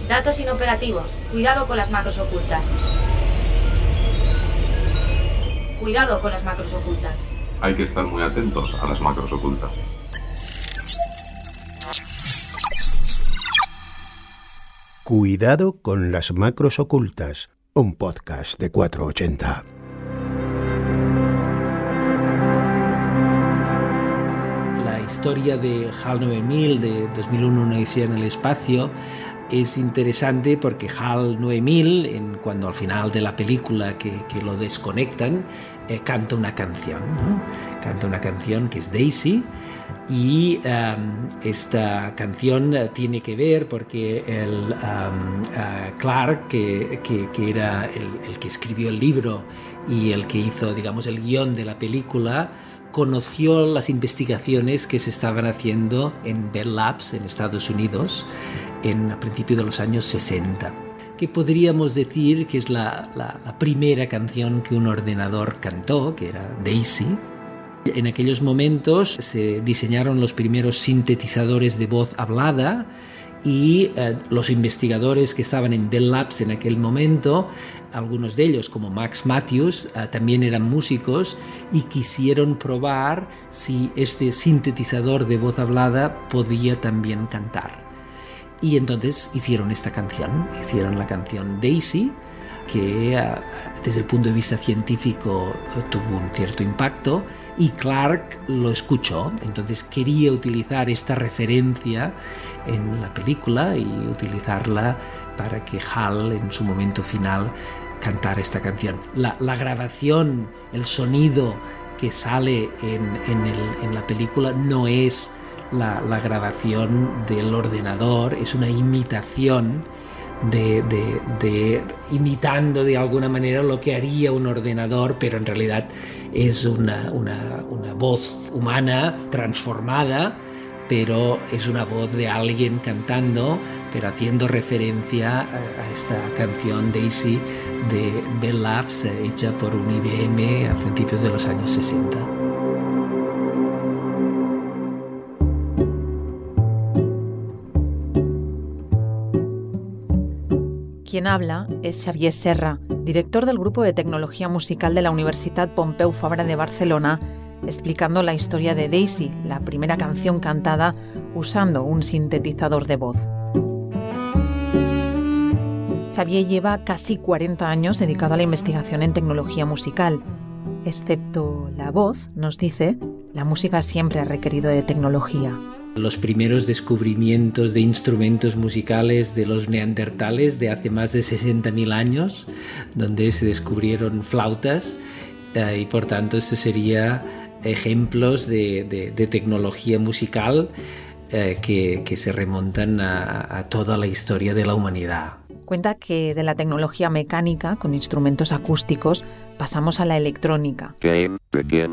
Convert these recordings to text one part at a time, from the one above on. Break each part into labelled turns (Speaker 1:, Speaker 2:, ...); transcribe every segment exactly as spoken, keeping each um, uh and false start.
Speaker 1: Datos inoperativos. Cuidado con las macros ocultas. Cuidado con las macros ocultas.
Speaker 2: Hay que estar muy atentos a las macros ocultas.
Speaker 3: Cuidado con las macros ocultas, un podcast de cuatrocientos ochenta.
Speaker 4: La historia de HAL nueve mil de dos mil uno, una odisea en el espacio, es interesante porque HAL nueve mil, en, cuando al final de la película que, que lo desconectan, eh, canta una canción, ¿no? Canta una canción que es Daisy, y um, esta canción uh, tiene que ver porque el um, uh, Clark, que, que, que era el, el que escribió el libro y el que hizo, digamos, el guión de la película, conoció las investigaciones que se estaban haciendo en Bell Labs, en Estados Unidos, en, a principios de los años sesenta, que podríamos decir que es la, la, la primera canción que un ordenador cantó, que era Daisy. En aquellos momentos se diseñaron los primeros sintetizadores de voz hablada y eh, los investigadores que estaban en Bell Labs en aquel momento, algunos de ellos como Max Matthews, eh, también eran músicos y quisieron probar si este sintetizador de voz hablada podía también cantar. Y entonces hicieron esta canción, hicieron la canción Daisy, que uh, desde el punto de vista científico uh, tuvo un cierto impacto, y Clark lo escuchó, entonces quería utilizar esta referencia en la película y utilizarla para que HAL en su momento final cantara esta canción. La, la grabación, el sonido que sale en, en, el, en la película no es la, la grabación del ordenador, es una imitación De, de, de imitando de alguna manera lo que haría un ordenador, pero en realidad es una, una, una voz humana transformada, pero es una voz de alguien cantando, pero haciendo referencia a, a esta canción Daisy de Bell Labs, hecha por un I B M a principios de los años sesenta.
Speaker 5: Quien habla es Xavier Serra, director del Grupo de Tecnología Musical de la Universitat Pompeu Fabra de Barcelona, explicando la historia de Daisy, la primera canción cantada usando un sintetizador de voz. Xavier lleva casi cuarenta años dedicado a la investigación en tecnología musical. Excepto la voz, nos dice, la música siempre ha requerido de tecnología.
Speaker 4: Los primeros descubrimientos de instrumentos musicales de los neandertales de hace más de sesenta mil años, donde se descubrieron flautas, eh, y por tanto esto sería ejemplos de, de, de tecnología musical eh, que, que se remontan a, a toda la historia de la humanidad.
Speaker 5: Cuenta que de la tecnología mecánica, con instrumentos acústicos, pasamos a la electrónica.
Speaker 6: Game begin.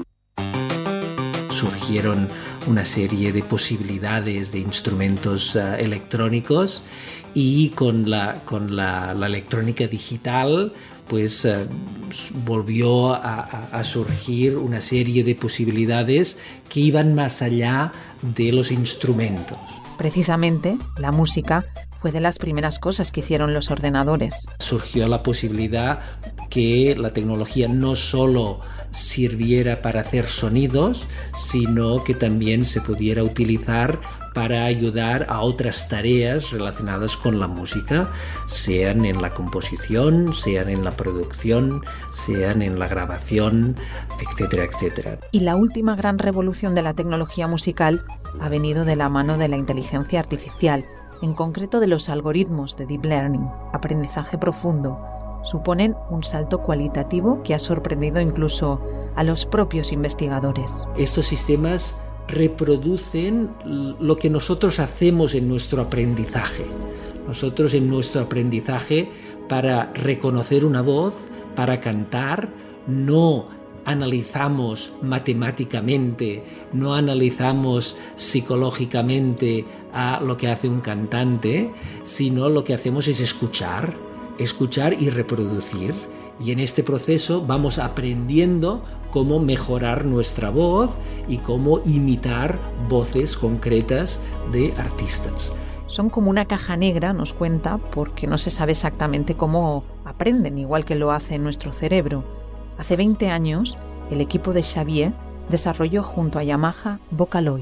Speaker 4: Surgieron una serie de posibilidades de instrumentos uh, electrónicos, y con la, con la, la electrónica digital pues uh, volvió a, a, a surgir una serie de posibilidades que iban más allá de los instrumentos.
Speaker 5: Precisamente, la música fue de las primeras cosas que hicieron los ordenadores.
Speaker 4: Surgió la posibilidad que la tecnología no solo sirviera para hacer sonidos, sino que también se pudiera utilizar para ayudar a otras tareas relacionadas con la música, sean en la composición, sean en la producción, sean en la grabación, etcétera, etcétera.
Speaker 5: Y la última gran revolución de la tecnología musical ha venido de la mano de la inteligencia artificial, en concreto de los algoritmos de Deep Learning, aprendizaje profundo. Suponen un salto cualitativo que ha sorprendido incluso a los propios investigadores.
Speaker 4: Estos sistemas reproducen lo que nosotros hacemos en nuestro aprendizaje. Nosotros en nuestro aprendizaje, para reconocer una voz, para cantar, no analizamos matemáticamente, no analizamos psicológicamente a lo que hace un cantante, sino lo que hacemos es escuchar, escuchar y reproducir. Y en este proceso vamos aprendiendo cómo mejorar nuestra voz y cómo imitar voces concretas de artistas.
Speaker 5: Son como una caja negra, nos cuenta, porque no se sabe exactamente cómo aprenden, igual que lo hace nuestro cerebro. Hace veinte años, el equipo de Xavier desarrolló junto a Yamaha Vocaloid.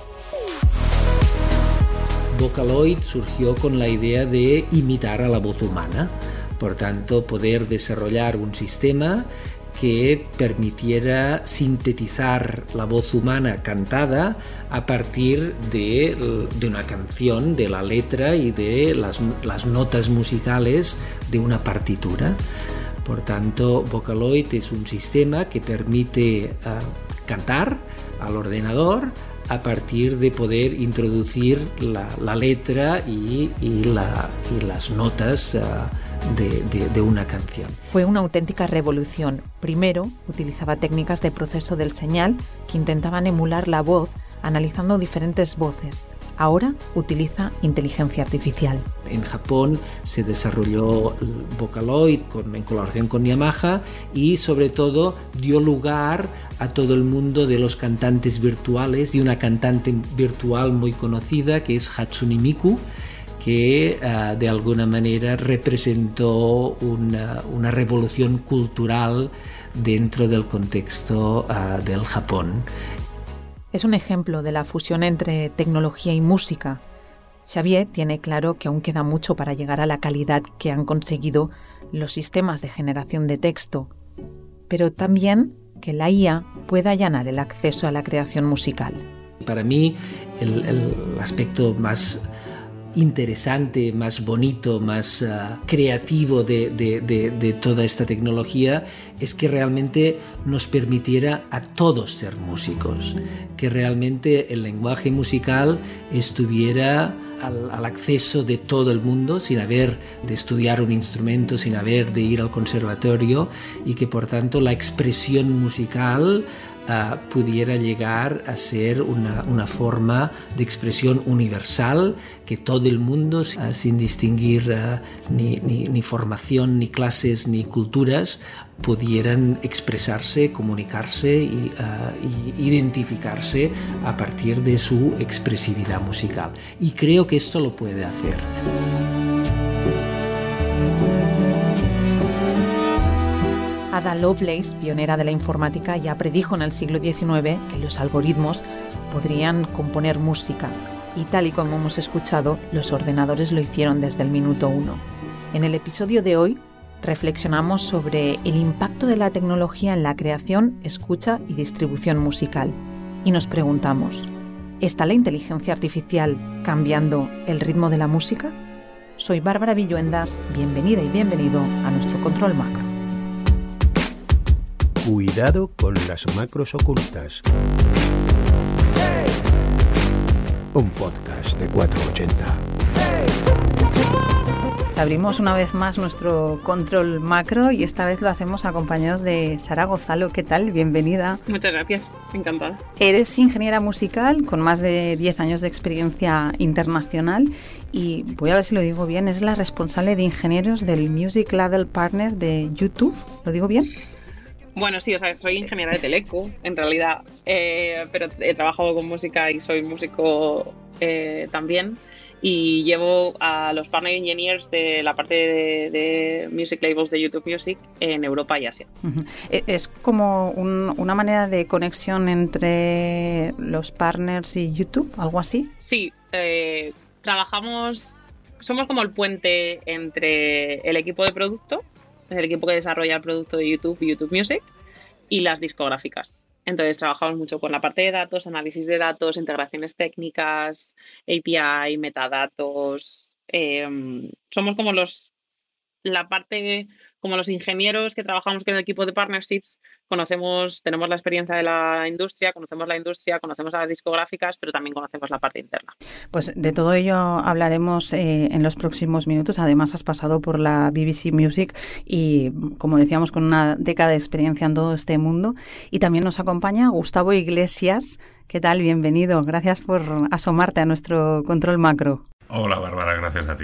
Speaker 4: Vocaloid surgió con la idea de imitar a la voz humana, por tanto poder desarrollar un sistema que permitiera sintetizar la voz humana cantada a partir de, de una canción, de la letra y de las, las notas musicales de una partitura. Por tanto, Vocaloid es un sistema que permite uh, cantar al ordenador a partir de poder introducir la, la letra y, y, la, y las notas uh, de, de, de una canción.
Speaker 5: Fue una auténtica revolución. Primero, utilizaba técnicas de proceso del señal que intentaban emular la voz analizando diferentes voces. Ahora utiliza inteligencia artificial.
Speaker 4: En Japón se desarrolló Vocaloid con, en colaboración con Yamaha y sobre todo dio lugar a todo el mundo de los cantantes virtuales y una cantante virtual muy conocida que es Hatsune Miku, que uh, de alguna manera representó una, una revolución cultural dentro del contexto uh, del Japón.
Speaker 5: Es un ejemplo de la fusión entre tecnología y música. Xavier tiene claro que aún queda mucho para llegar a la calidad que han conseguido los sistemas de generación de texto, pero también que la I A pueda allanar el acceso a la creación musical.
Speaker 4: Para mí, el, el aspecto más interesante, más bonito, más uh, creativo de, de, de, de toda esta tecnología es que realmente nos permitiera a todos ser músicos, que realmente el lenguaje musical estuviera al, al acceso de todo el mundo sin haber de estudiar un instrumento, sin haber de ir al conservatorio y que por tanto la expresión musical Uh, pudiera llegar a ser una, una forma de expresión universal que todo el mundo, uh, sin distinguir uh, ni, ni, ni formación, ni clases, ni culturas, pudieran expresarse, comunicarse y, uh, y identificarse a partir de su expresividad musical. Y creo que esto lo puede hacer.
Speaker 5: Ada Lovelace, pionera de la informática, ya predijo en el siglo diecinueve que los algoritmos podrían componer música, y tal y como hemos escuchado, los ordenadores lo hicieron desde el minuto uno. En el episodio de hoy reflexionamos sobre el impacto de la tecnología en la creación, escucha y distribución musical, y nos preguntamos, ¿está la inteligencia artificial cambiando el ritmo de la música? Soy Bárbara Villuendas, bienvenida y bienvenido a nuestro Control Macro.
Speaker 3: Cuidado con las macros ocultas. Un podcast de cuatrocientos ochenta.
Speaker 5: Abrimos una vez más nuestro Control Macro y esta vez lo hacemos acompañados de Sara Gozalo. ¿Qué tal? Bienvenida.
Speaker 6: Muchas gracias, encantada.
Speaker 5: Eres ingeniera musical con más de diez años de experiencia internacional y, voy a ver si lo digo bien, es la responsable de ingenieros del Music Label Partner de YouTube. ¿Lo digo bien?
Speaker 6: Bueno, sí, o sea, soy ingeniera de teleco, en realidad, eh, pero he trabajado con música y soy músico eh, también. Y llevo a los partner engineers de la parte de, de music labels de YouTube Music en Europa y Asia.
Speaker 5: Uh-huh. ¿Es como un, una manera de conexión entre los partners y YouTube, algo así?
Speaker 6: Sí, eh, trabajamos, somos como el puente entre el equipo de producto, el equipo que desarrolla el producto de YouTube y YouTube Music, y las discográficas. Entonces trabajamos mucho con la parte de datos, análisis de datos, integraciones técnicas, A P I, metadatos. Eh, somos como los la parte, como los ingenieros que trabajamos con el equipo de partnerships, conocemos, tenemos la experiencia de la industria, conocemos la industria, conocemos a las discográficas, pero también conocemos la parte interna.
Speaker 5: Pues de todo ello hablaremos eh, en los próximos minutos. Además, has pasado por la B B C Music y, como decíamos, con una década de experiencia en todo este mundo. Y también nos acompaña Gustavo Iglesias. ¿Qué tal? Bienvenido. Gracias por asomarte a nuestro Control Macro.
Speaker 7: Hola, Bárbara. Gracias a ti.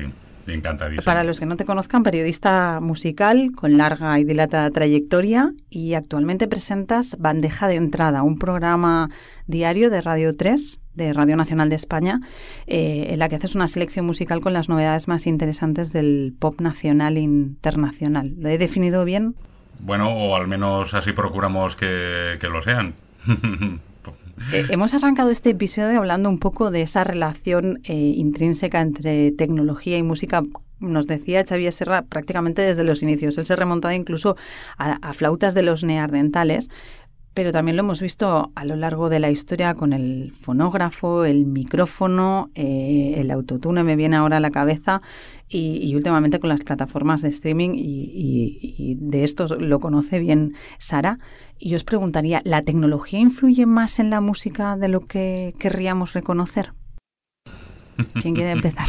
Speaker 7: Encantadísimo.
Speaker 5: Para los que no te conozcan, periodista musical con larga y dilatada trayectoria, y actualmente presentas Bandeja de Entrada, un programa diario de Radio tres, de Radio Nacional de España, eh, en la que haces una selección musical con las novedades más interesantes del pop nacional e internacional. ¿Lo he definido bien?
Speaker 7: Bueno, o al menos así procuramos que, que lo sean.
Speaker 5: Eh, hemos arrancado este episodio hablando un poco de esa relación eh, intrínseca entre tecnología y música. Nos decía Xavier Serra prácticamente desde los inicios. Él se remontaba incluso a, a flautas de los neandertales, pero también lo hemos visto a lo largo de la historia con el fonógrafo, el micrófono, eh, el autotune me viene ahora a la cabeza, y, y últimamente con las plataformas de streaming, y, y, y de esto lo conoce bien Sara. Y yo os preguntaría, ¿la tecnología influye más en la música de lo que querríamos reconocer? ¿Quién quiere empezar?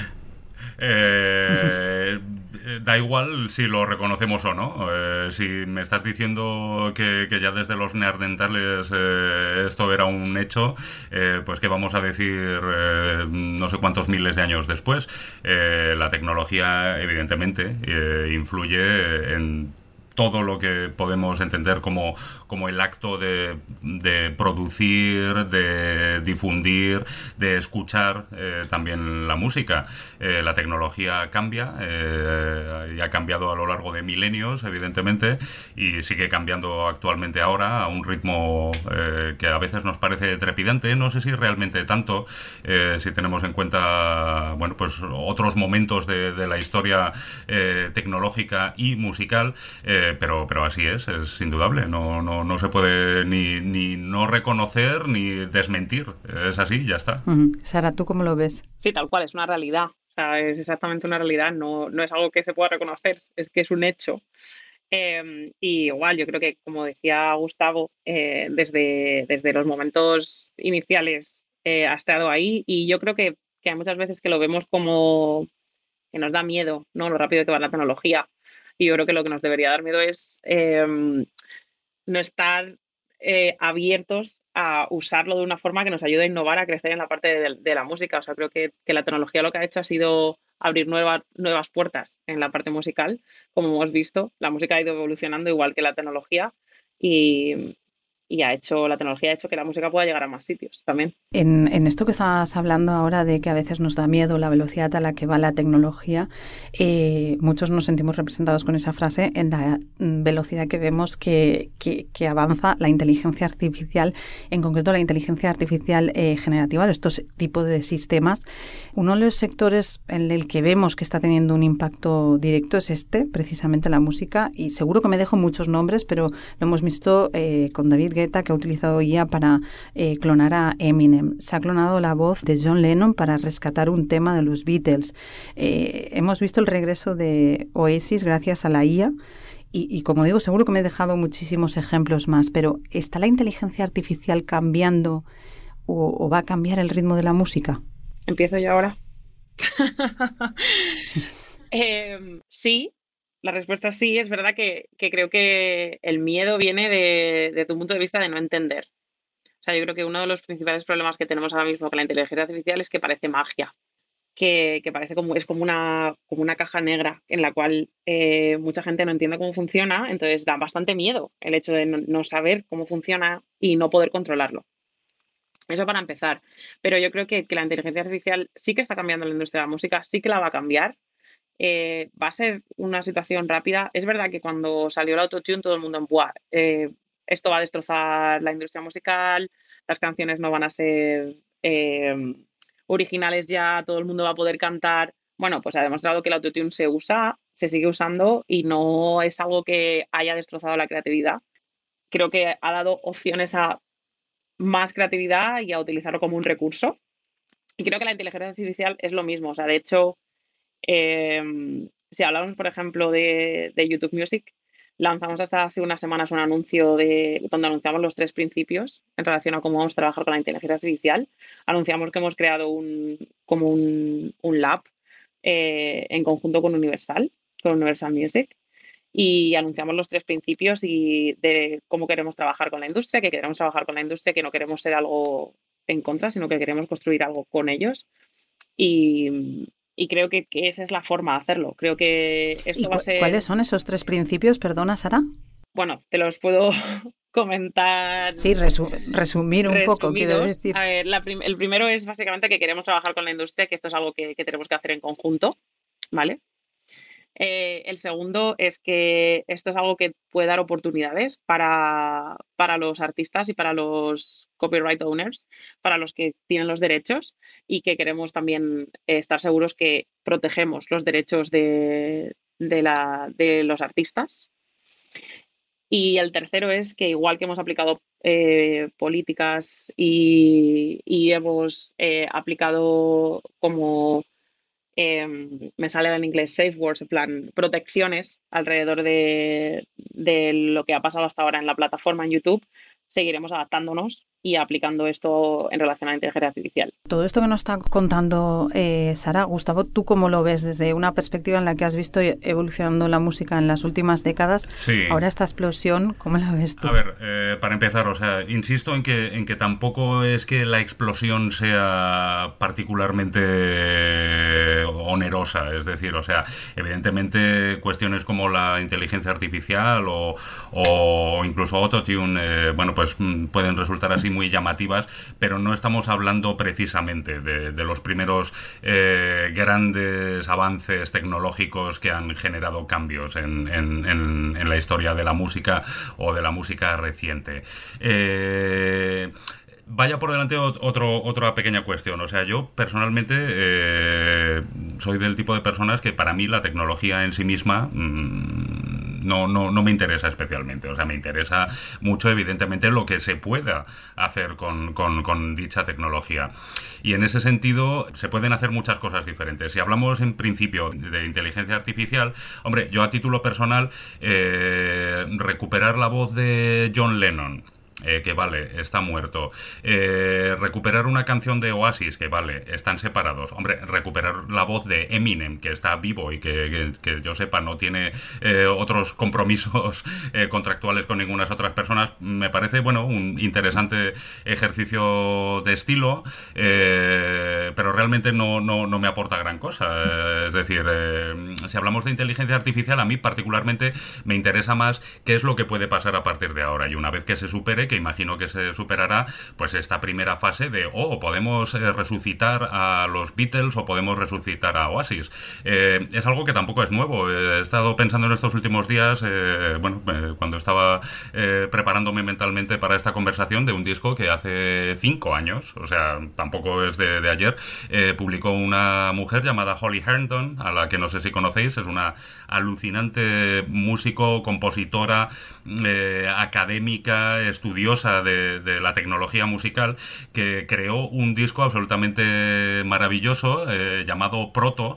Speaker 7: Eh, da igual si lo reconocemos o no. Eh, si me estás diciendo que, que ya desde los neandertales eh, esto era un hecho, eh, pues ¿qué vamos a decir eh, no sé cuántos miles de años después? Eh, la tecnología evidentemente eh, influye en todo lo que podemos entender como, como el acto de, de producir, de difundir, de escuchar eh, también la música. Eh, la tecnología cambia, eh, y ha cambiado a lo largo de milenios, evidentemente, y sigue cambiando actualmente ahora a un ritmo eh, que a veces nos parece trepidante. No sé si realmente tanto, eh, si tenemos en cuenta, bueno, pues otros momentos de, de la historia eh, tecnológica y musical, eh, Pero, pero así es, es indudable. No, no, no se puede ni, ni no reconocer ni desmentir. Es así, ya está.
Speaker 5: Uh-huh. Sara, ¿tú cómo lo ves?
Speaker 6: Sí, tal cual, es una realidad. O sea, es exactamente una realidad. No, no es algo que se pueda reconocer, es que es un hecho. Eh, y igual, yo creo que, como decía Gustavo, eh, desde, desde los momentos iniciales eh, ha estado ahí. Y yo creo que, que hay muchas veces que lo vemos como que nos da miedo, ¿no? Lo rápido que va la tecnología. Y yo creo que lo que nos debería dar miedo es eh, no estar eh, abiertos a usarlo de una forma que nos ayude a innovar, a crecer en la parte de, de la música. O sea, creo que, que la tecnología lo que ha hecho ha sido abrir nuevas, nuevas puertas en la parte musical. Como hemos visto, la música ha ido evolucionando igual que la tecnología, y, y ha hecho, la tecnología ha hecho que la música pueda llegar a más sitios también.
Speaker 5: En, en esto que estabas hablando ahora de que a veces nos da miedo la velocidad a la que va la tecnología, eh, muchos nos sentimos representados con esa frase en la velocidad que vemos que, que, que avanza la inteligencia artificial, en concreto la inteligencia artificial eh, generativa, estos tipos de sistemas. Uno de los sectores en el que vemos que está teniendo un impacto directo es este, precisamente la música, y seguro que me dejo muchos nombres, pero lo hemos visto eh, con David Guetta, que ha utilizado I A para eh, clonar a Eminem. Se ha clonado la voz de John Lennon para rescatar un tema de los Beatles. Eh, hemos visto el regreso de Oasis gracias a la I A y, y, como digo, seguro que me he dejado muchísimos ejemplos más, pero ¿está la inteligencia artificial cambiando o, o va a cambiar el ritmo de la música?
Speaker 6: ¿Empiezo yo ahora? eh, sí, la respuesta es sí. Es verdad que, que creo que el miedo viene de, de tu punto de vista de no entender. O sea, yo creo que uno de los principales problemas que tenemos ahora mismo con la inteligencia artificial es que parece magia, que, que parece como, es como una, como una caja negra en la cual eh, mucha gente no entiende cómo funciona, entonces da bastante miedo el hecho de no, no saber cómo funciona y no poder controlarlo. Eso para empezar. Pero yo creo que, que la inteligencia artificial sí que está cambiando la industria de la música, sí que la va a cambiar. Eh, va a ser una situación rápida. Es verdad que cuando salió el autotune todo el mundo en ¡buah! Eh, esto va a destrozar la industria musical, las canciones no van a ser eh, originales ya, todo el mundo va a poder cantar. Bueno, pues ha demostrado que el autotune se usa, se sigue usando y no es algo que haya destrozado la creatividad. Creo que ha dado opciones a más creatividad y a utilizarlo como un recurso. Y creo que la inteligencia artificial es lo mismo. O sea, de hecho, eh, si hablamos, por ejemplo, de, de YouTube Music, lanzamos hasta hace unas semanas un anuncio de, donde anunciamos los tres principios en relación a cómo vamos a trabajar con la inteligencia artificial. Anunciamos que hemos creado un, como un, un lab eh, en conjunto con Universal, con Universal Music, y anunciamos los tres principios y de cómo queremos trabajar con la industria, que queremos trabajar con la industria, que no queremos ser algo en contra, sino que queremos construir algo con ellos. Y, y creo que, que esa es la forma de hacerlo. Creo que esto va a ser...
Speaker 5: ¿Cuáles son esos tres principios? Perdona, Sara.
Speaker 6: Bueno, te los puedo comentar.
Speaker 5: Sí, resu resumir un
Speaker 6: resumidos.
Speaker 5: poco, quiero decir.
Speaker 6: A ver, la prim el primero es básicamente que queremos trabajar con la industria, que esto es algo que, que tenemos que hacer en conjunto, ¿vale? Eh, el segundo es que esto es algo que puede dar oportunidades para, para los artistas y para los copyright owners, para los que tienen los derechos, y que queremos también eh, estar seguros que protegemos los derechos de, de, la, de los artistas. Y el tercero es que igual que hemos aplicado eh, políticas y, y hemos eh, aplicado como, eh, me sale en inglés, safeguards, en plan, protecciones alrededor de, de lo que ha pasado hasta ahora en la plataforma en YouTube, seguiremos adaptándonos y aplicando esto en relación a la inteligencia artificial.
Speaker 5: Todo esto que nos está contando eh, Sara, Gustavo, ¿tú cómo lo ves desde una perspectiva en la que has visto evolucionando la música en las últimas décadas?
Speaker 7: Sí.
Speaker 5: Ahora esta explosión, ¿cómo la ves tú?
Speaker 7: A ver, eh, para empezar, o sea, insisto en que, en que tampoco es que la explosión sea particularmente onerosa, es decir, o sea, evidentemente cuestiones como la inteligencia artificial o, o incluso autotune, eh, bueno, pues pueden resultar así muy llamativas, pero no estamos hablando precisamente de, de los primeros eh, grandes avances tecnológicos que han generado cambios en, en, en, en la historia de la música o de la música reciente. Eh... Vaya por delante otro, otra pequeña cuestión. O sea, yo personalmente eh, soy del tipo de personas que para mí la tecnología en sí misma mmm, no, no, no me interesa especialmente. O sea, me interesa mucho, evidentemente, lo que se pueda hacer con, con, con dicha tecnología. Y en ese sentido se pueden hacer muchas cosas diferentes. Si hablamos en principio de inteligencia artificial, hombre, yo a título personal, eh, recuperar la voz de John Lennon, Eh, que vale, está muerto. Eh, recuperar una canción de Oasis, que vale, están separados. Hombre, recuperar la voz de Eminem, que está vivo y que, que, que yo sepa no tiene eh, otros compromisos eh, contractuales con ninguna otras personas, me parece, bueno, un interesante ejercicio de estilo, eh, pero realmente no, no, no me aporta gran cosa. Eh, es decir, eh, si hablamos de inteligencia artificial, a mí particularmente me interesa más qué es lo que puede pasar a partir de ahora. Y una vez que se supere, que imagino que se superará, pues esta primera fase de, oh, podemos eh, resucitar a los Beatles o podemos resucitar a Oasis. Eh, es algo que tampoco es nuevo. Eh, he estado pensando en estos últimos días, eh, bueno, eh, cuando estaba eh, preparándome mentalmente para esta conversación, de un disco que hace cinco años, o sea, tampoco es de, de ayer, eh, publicó una mujer llamada Holly Herndon, a la que no sé si conocéis, es una alucinante músico, compositora, eh, académica, estudiosa De, de la tecnología musical, que creó un disco absolutamente maravilloso eh, llamado Proto,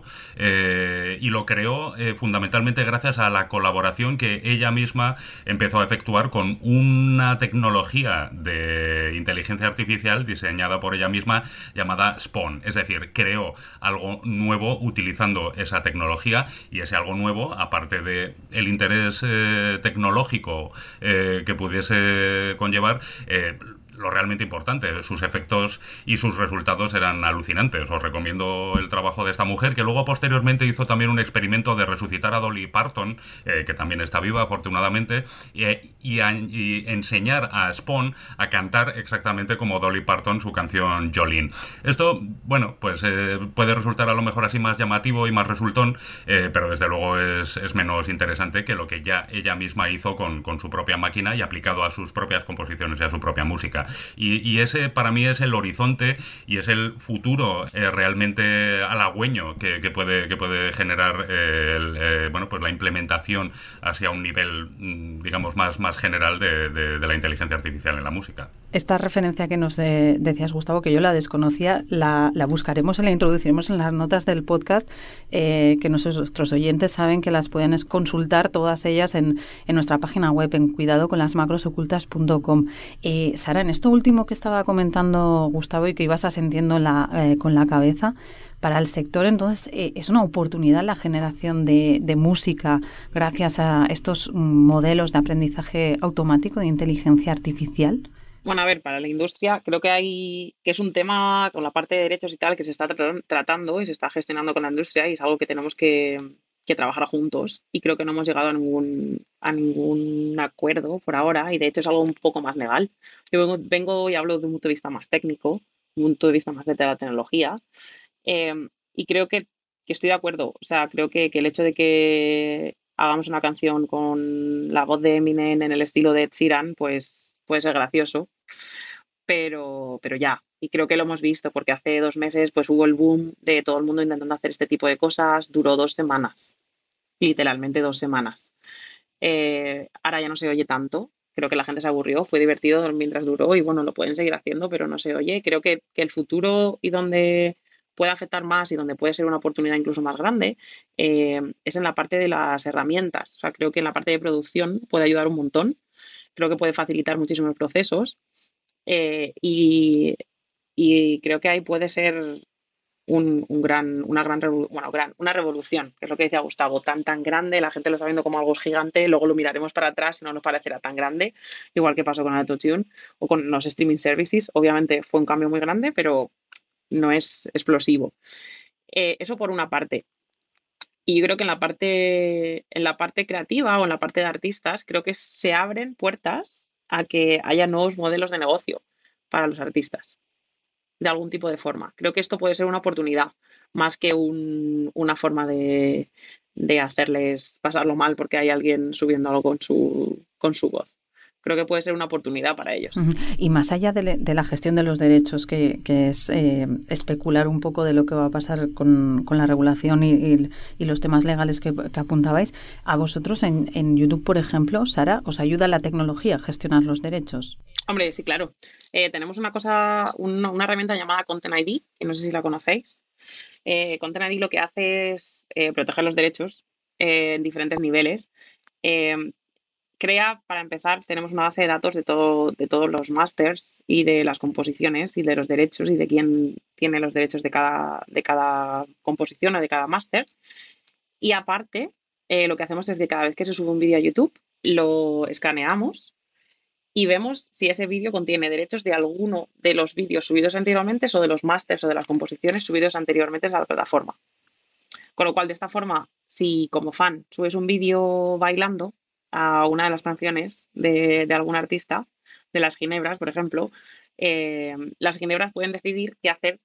Speaker 7: eh, y lo creó eh, fundamentalmente gracias a la colaboración que ella misma empezó a efectuar con una tecnología de inteligencia artificial diseñada por ella misma llamada Spawn. Es decir, creó algo nuevo utilizando esa tecnología, y ese algo nuevo, aparte de el interés eh, tecnológico eh, que pudiese conllevar, Eh, lo realmente importante, sus efectos y sus resultados eran alucinantes. Os recomiendo el trabajo de esta mujer, que luego posteriormente hizo también un experimento de resucitar a Dolly Parton, eh, que también está viva afortunadamente, y, y, a, y enseñar a Spawn a cantar exactamente como Dolly Parton su canción Jolene. Esto, bueno, pues eh, puede resultar a lo mejor así más llamativo y más resultón, eh, pero desde luego es, es menos interesante que lo que ya ella misma hizo con, con su propia máquina y aplicado a sus propias composiciones y a su propia música. Y, y ese para mí es el horizonte y es el futuro eh, realmente halagüeño que, que, puede, que puede generar eh, el, eh, bueno, pues la implementación hacia un nivel, digamos, más, más general de, de, de la inteligencia artificial en la música.
Speaker 5: Esta referencia que nos de, decías, Gustavo, que yo la desconocía, la, la buscaremos y la introduciremos en las notas del podcast, eh, que nuestros oyentes saben que las pueden consultar todas ellas en, en nuestra página web, en cuidado con las macros ocultas punto com. Eh, Sara, en esto último que estaba comentando Gustavo y que ibas asintiendo la, eh, con la cabeza, para el sector, entonces, eh, ¿es una oportunidad la generación de, de música gracias a estos modelos de aprendizaje automático de inteligencia artificial?
Speaker 6: Bueno, a ver, para la industria creo que hay, que es un tema con la parte de derechos y tal que se está tra- tratando y se está gestionando con la industria y es algo que tenemos que, que trabajar juntos y creo que no hemos llegado a ningún, a ningún acuerdo por ahora y de hecho es algo un poco más legal. Yo vengo, vengo y hablo de un punto de vista más técnico, un punto de vista más de la tecnología eh, y creo que, que estoy de acuerdo. O sea, creo que, que el hecho de que hagamos una canción con la voz de Eminem en el estilo de Ed Sheeran, pues puede ser gracioso pero, pero ya, y creo que lo hemos visto porque hace dos meses pues hubo el boom de todo el mundo intentando hacer este tipo de cosas, duró dos semanas, literalmente dos semanas. Eh, ahora ya no se oye tanto, creo que la gente se aburrió, fue divertido mientras duró y bueno, lo pueden seguir haciendo, pero no se oye. Creo que, que el futuro y donde puede afectar más y donde puede ser una oportunidad incluso más grande eh, es en la parte de las herramientas. O sea, creo que en la parte de producción puede ayudar un montón, creo que puede facilitar muchísimos procesos eh, y, y creo que ahí puede ser un, un gran, una gran, revolu- bueno, gran, una revolución, que es lo que decía Gustavo, tan, tan grande, la gente lo está viendo como algo gigante, luego lo miraremos para atrás y no nos parecerá tan grande, igual que pasó con el Autotune o con los streaming services, obviamente fue un cambio muy grande, pero no es explosivo. Eh, eso por una parte. Y yo creo que en la parte, en la parte creativa o en la parte de artistas, creo que se abren puertas a que haya nuevos modelos de negocio para los artistas, de algún tipo de forma. Creo que esto puede ser una oportunidad, más que un- una forma de, de hacerles pasarlo mal porque hay alguien subiendo algo con su, con su voz. Creo que puede ser una oportunidad para ellos.
Speaker 5: Ujú. Y más allá de, le- de la gestión de los derechos, que, que es eh, especular un poco de lo que va a pasar con, con la regulación y, y- y los temas legales que, que apuntabais, a vosotros en, en YouTube, por ejemplo, Sara, ¿os ayuda la tecnología a gestionar los derechos?
Speaker 6: Hombre, sí, claro. Eh, tenemos una cosa, una, una herramienta llamada Content I D, que no sé si la conocéis. Eh, Content I D lo que hace es eh, proteger los derechos eh, en diferentes niveles. Eh, Crea, para empezar, tenemos una base de datos de todo, de todos los masters y de las composiciones y de los derechos y de quién tiene los derechos de cada, de cada composición o de cada máster. Y aparte, eh, lo que hacemos es que cada vez que se sube un vídeo a YouTube, lo escaneamos y vemos si ese vídeo contiene derechos de alguno de los vídeos subidos anteriormente o de los másters o de las composiciones subidos anteriormente a la plataforma. Con lo cual, de esta forma, si como fan subes un vídeo bailando a una de las canciones de, de algún artista, de las Ginebras, por ejemplo, eh, las Ginebras pueden decidir qué hacer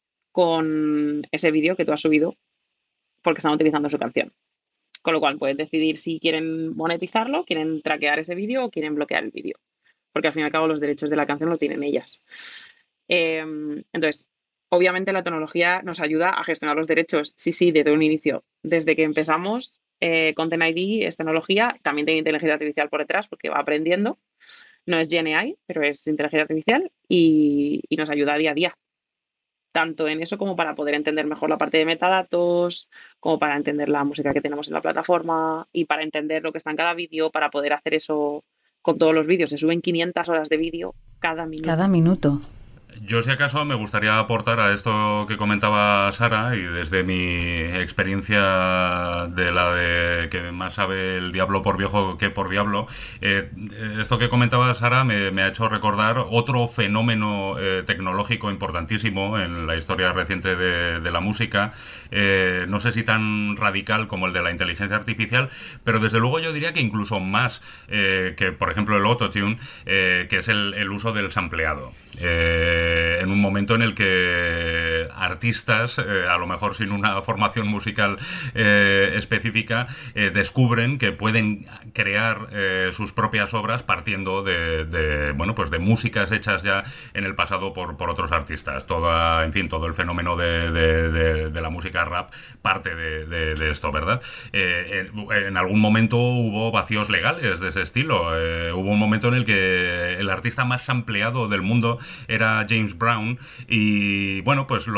Speaker 6: con ese vídeo que tú has subido porque están utilizando su canción. Con lo cual, pueden decidir si quieren monetizarlo, quieren traquear ese vídeo o quieren bloquear el vídeo. Porque al fin y al cabo los derechos de la canción lo tienen ellas. Eh, entonces, obviamente la tecnología nos ayuda a gestionar los derechos, sí, sí, desde un inicio. Desde que empezamos, eh, Content I D es tecnología, también tiene inteligencia artificial por detrás porque va aprendiendo. No es Gen A I, pero es inteligencia artificial y, y nos ayuda día a día. Tanto en eso como para poder entender mejor la parte de metadatos, como para entender la música que tenemos en la plataforma y para entender lo que está en cada vídeo, para poder hacer eso con todos los vídeos. Se suben quinientas horas de vídeo cada minuto.
Speaker 5: Cada minuto.
Speaker 7: Yo, si acaso, me gustaría aportar a esto que comentaba Sara y desde mi experiencia de la de que más sabe el diablo por viejo que por diablo, eh, esto que comentaba Sara me, me ha hecho recordar otro fenómeno eh, tecnológico importantísimo en la historia reciente de, de la música, eh, no sé si tan radical como el de la inteligencia artificial, pero desde luego yo diría que incluso más eh, que, por ejemplo, el autotune, eh, que es el, el uso del sampleado. Eh, en un momento en el que artistas, eh, a lo mejor sin una formación musical eh, específica, eh, descubren que pueden crear eh, sus propias obras partiendo de, de, bueno, pues de músicas hechas ya en el pasado por, por otros artistas. Toda, en fin, todo el fenómeno de, de, de, de la música rap parte de, de, de esto, ¿verdad? Eh, en, en algún momento hubo vacíos legales de ese estilo. Eh, hubo un momento en el que el artista más sampleado del mundo era James Brown y, bueno, pues los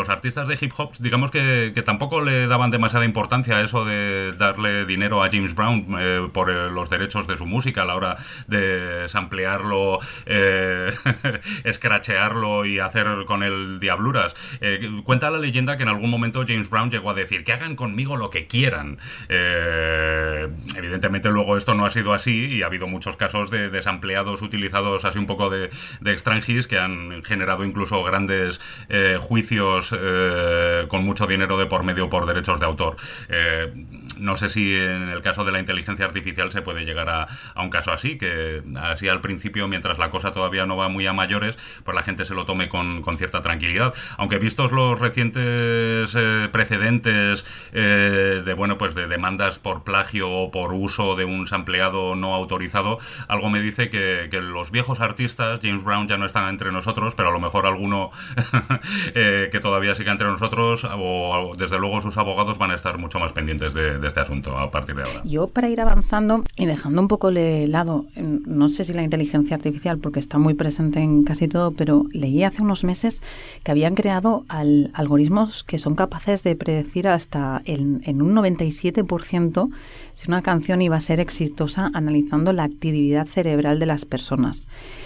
Speaker 7: los artistas de hip hop, digamos que, que tampoco le daban demasiada importancia a eso de darle dinero a James Brown eh, por eh, los derechos de su música a la hora de samplearlo, eh, escrachearlo y hacer con él diabluras. Eh, cuenta la leyenda que en algún momento James Brown llegó a decir que hagan conmigo lo que quieran. Eh, evidentemente luego esto no ha sido así y ha habido muchos casos de, de sampleados utilizados así un poco de, de extranjis que han generado incluso grandes eh, juicios eh, con mucho dinero de por medio por derechos de autor. Eh, no sé si en el caso de la inteligencia artificial se puede llegar a, a un caso así, que así al principio, mientras la cosa todavía no va muy a mayores, pues la gente se lo tome con, con cierta tranquilidad. Aunque vistos los recientes eh, precedentes eh, de, bueno, pues de demandas por plagio o por uso de un sampleado no autorizado, algo me dice que, que los viejos artistas, James Brown ya no están entre nosotros, pero a lo mejor alguno eh, que todavía siga entre nosotros, o desde luego sus abogados van a estar mucho más pendientes de, de este asunto a partir de ahora.
Speaker 8: Yo, para ir avanzando y dejando un poco de lado, no sé si la inteligencia artificial, porque está muy presente en casi todo, pero leí hace unos meses que habían creado al, algoritmos que son capaces de predecir hasta en, en un noventa y siete por ciento si una canción iba a ser exitosa, analizando la actividad cerebral de las personas.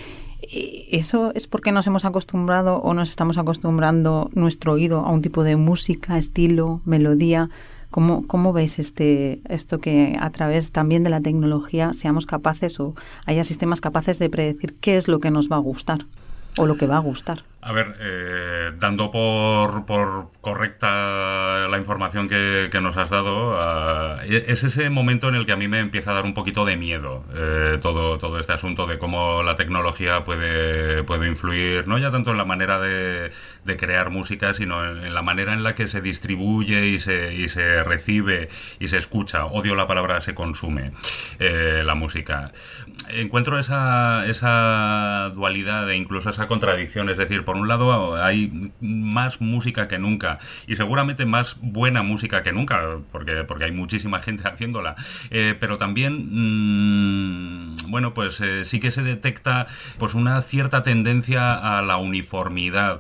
Speaker 8: ¿Eso es porque nos hemos acostumbrado o nos estamos acostumbrando nuestro oído a un tipo de música, estilo, melodía? ¿Cómo, cómo veis este, esto que a través también de la tecnología seamos capaces o haya sistemas capaces de predecir qué es lo que nos va a gustar o lo que va a gustar?
Speaker 7: A ver, eh, dando por, por correcta la información que, que nos has dado, uh, es ese momento en el que a mí me empieza a dar un poquito de miedo eh, todo, todo este asunto de cómo la tecnología puede, puede influir, no ya tanto en la manera de, de crear música, sino en, en la manera en la que se distribuye y se, y se recibe y se escucha. Odio la palabra se consume eh, la música. Encuentro esa, esa dualidad e incluso esa contradicción, es decir, por un lado hay más música que nunca y seguramente más buena música que nunca, porque, porque hay muchísima gente haciéndola, eh, pero también mmm, bueno, pues eh, sí que se detecta pues una cierta tendencia a la uniformidad,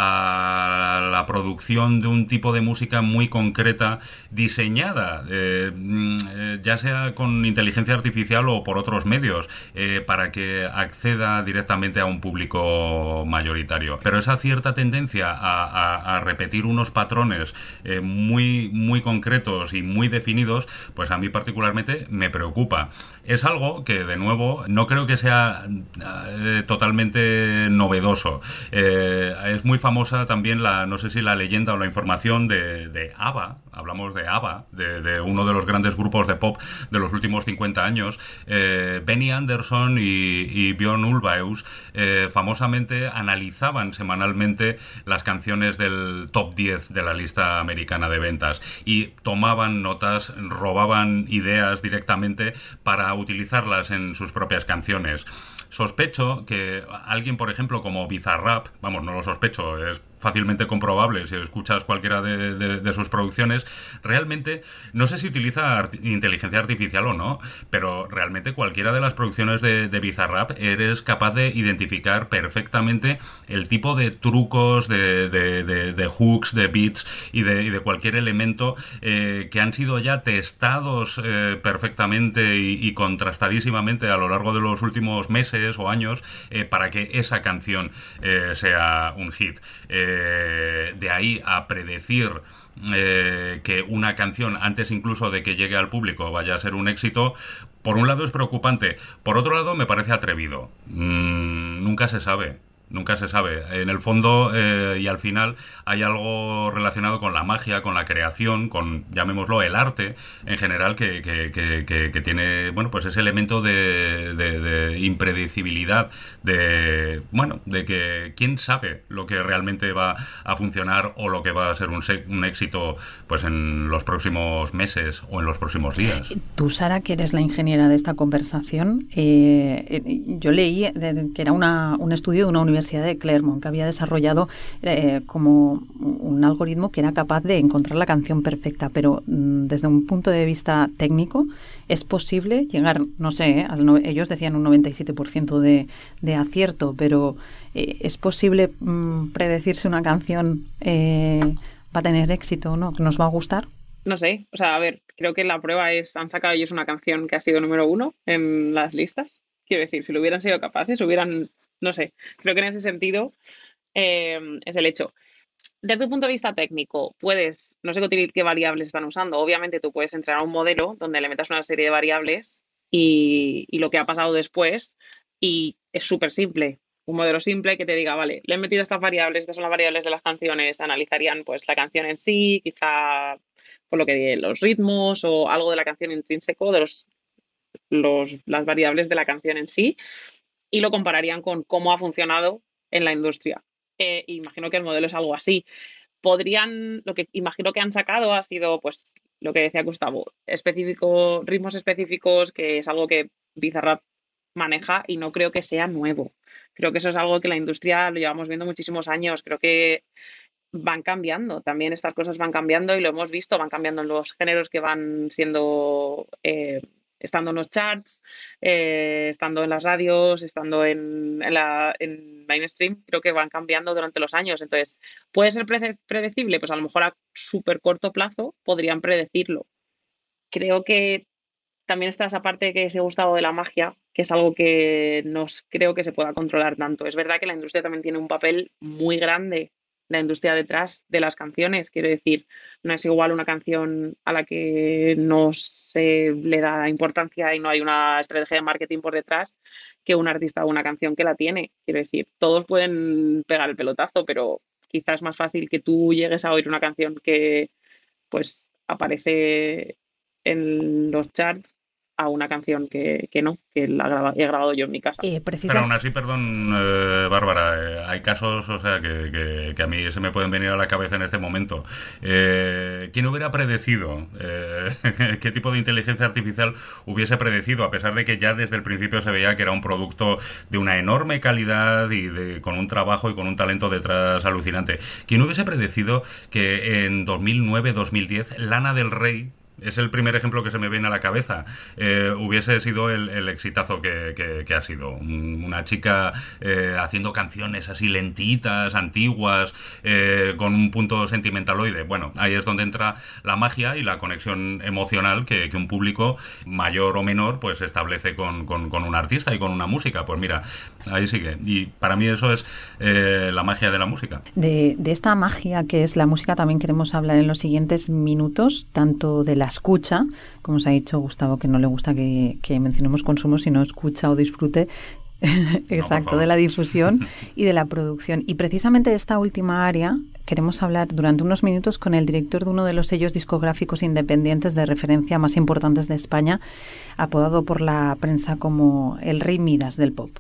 Speaker 7: a la producción de un tipo de música muy concreta, diseñada eh, eh, ya sea con inteligencia artificial o por otros medios, eh, para que acceda directamente a un público mayoritario. Pero esa cierta tendencia a, a, a repetir unos patrones eh, muy, muy concretos y muy definidos, pues a mí particularmente me preocupa. Es algo que, de nuevo, no creo que sea eh, totalmente novedoso. Eh, es muy famosa también la, no sé si la leyenda o la información de, de ABBA, hablamos de ABBA, de, de uno de los grandes grupos de pop de los últimos cincuenta años. eh, Benny Andersson y, y Björn Ulvaeus eh, famosamente analizaban semanalmente las canciones del top diez de la lista americana de ventas y tomaban notas, robaban ideas directamente para utilizarlas en sus propias canciones. Sospecho que alguien, por ejemplo, como Bizarrap, vamos, no lo sospecho, es fácilmente comprobable si escuchas cualquiera de, de, de sus producciones, realmente, no sé si utiliza art- inteligencia artificial o no, pero realmente cualquiera de las producciones de, de Bizarrap eres capaz de identificar perfectamente el tipo de trucos, de, de, de, de hooks, de beats y de, y de cualquier elemento eh, que han sido ya testados eh, perfectamente y, y contrastadísimamente a lo largo de los últimos meses o años eh, para que esa canción eh, sea un hit. Eh, de ahí a predecir eh, que una canción, antes incluso de que llegue al público, vaya a ser un éxito, por un lado es preocupante, por otro lado me parece atrevido. Mm, nunca se sabe. Nunca se sabe. En el fondo eh, y al final hay algo relacionado con la magia, con la creación, con, llamémoslo, el arte en general, que, que, que, que, que tiene, bueno, pues ese elemento de, de, de impredecibilidad, de, bueno, de que quién sabe lo que realmente va a funcionar o lo que va a ser un, un éxito pues en los próximos meses o en los próximos días.
Speaker 8: Tú, Sara, que eres la ingeniera de esta conversación, eh, yo leí que era una, un estudio de una universidad Universidad de Claremont, que había desarrollado eh, como un algoritmo que era capaz de encontrar la canción perfecta, pero mm, desde un punto de vista técnico es posible llegar, no sé, ¿eh? al no, ellos decían un noventa y siete por ciento de, de acierto, pero eh, es posible mm, predecir si una canción eh, va a tener éxito o no, que nos va a gustar.
Speaker 6: No sé, o sea, a ver, creo que la prueba es, han sacado ellos una canción que ha sido número uno en las listas. Quiero decir, si lo hubieran sido capaces, hubieran, no sé, creo que en ese sentido eh, es el hecho. Desde tu punto de vista técnico, puedes, no sé qué, qué variables están usando. Obviamente tú puedes entrenar un modelo donde le metas una serie de variables y, y lo que ha pasado después, y es súper simple. Un modelo simple que te diga, vale, le he metido estas variables, estas son las variables de las canciones, analizarían pues la canción en sí, quizá por lo que los ritmos o algo de la canción intrínseco, de los, los, las variables de la canción en sí, y lo compararían con cómo ha funcionado en la industria. Eh, imagino que el modelo es algo así. Podrían, lo que imagino que han sacado ha sido, pues, lo que decía Gustavo, específico, ritmos específicos, que es algo que Bizarrap maneja y no creo que sea nuevo. Creo que eso es algo que la industria lo llevamos viendo muchísimos años. Creo que van cambiando, también estas cosas van cambiando y lo hemos visto, van cambiando en los géneros que van siendo, eh, estando en los charts, eh, estando en las radios, estando en, en, la, en mainstream, creo que van cambiando durante los años. Entonces, ¿puede ser pre- predecible? Pues a lo mejor a súper corto plazo podrían predecirlo. Creo que también está esa parte que se ha gustado de la magia, que es algo que no creo que se pueda controlar tanto. Es verdad que la industria también tiene un papel muy grande, la industria detrás de las canciones. Quiero decir, no es igual una canción a la que no se le da importancia y no hay una estrategia de marketing por detrás que un artista o una canción que la tiene. Quiero decir, todos pueden pegar el pelotazo, pero quizás es más fácil que tú llegues a oír una canción que pues aparece en los charts a una canción que, que no, que la graba, he grabado yo en mi casa.
Speaker 8: Eh, precisa...
Speaker 7: Pero aún así, perdón, eh, Bárbara, eh, hay casos, o sea, que, que, que a mí se me pueden venir a la cabeza en este momento. Eh, ¿Quién hubiera predecido eh, qué tipo de inteligencia artificial hubiese predecido, a pesar de que ya desde el principio se veía que era un producto de una enorme calidad y de, con un trabajo y con un talento detrás alucinante? ¿Quién hubiese predecido que en dos mil nueve dos mil diez Lana del Rey, es el primer ejemplo que se me viene a la cabeza, eh, hubiese sido el, el exitazo que, que, que ha sido? Una chica eh, haciendo canciones así lentitas, antiguas, eh, con un punto sentimentaloide. Bueno, ahí es donde entra la magia y la conexión emocional que, que un público mayor o menor pues establece con, con, con un artista y con una música. Pues mira, ahí sigue. Y para mí eso es eh, la magia de la música.
Speaker 8: De, de esta magia que es la música también queremos hablar en los siguientes minutos, tanto de la escucha, como os ha dicho Gustavo, que no le gusta que, que mencionemos consumo, sino escucha o disfrute, exacto, no, de la difusión y de la producción. Y precisamente de esta última área queremos hablar durante unos minutos con el director de uno de los sellos discográficos independientes de referencia más importantes de España, apodado por la prensa como el Rey Midas del pop.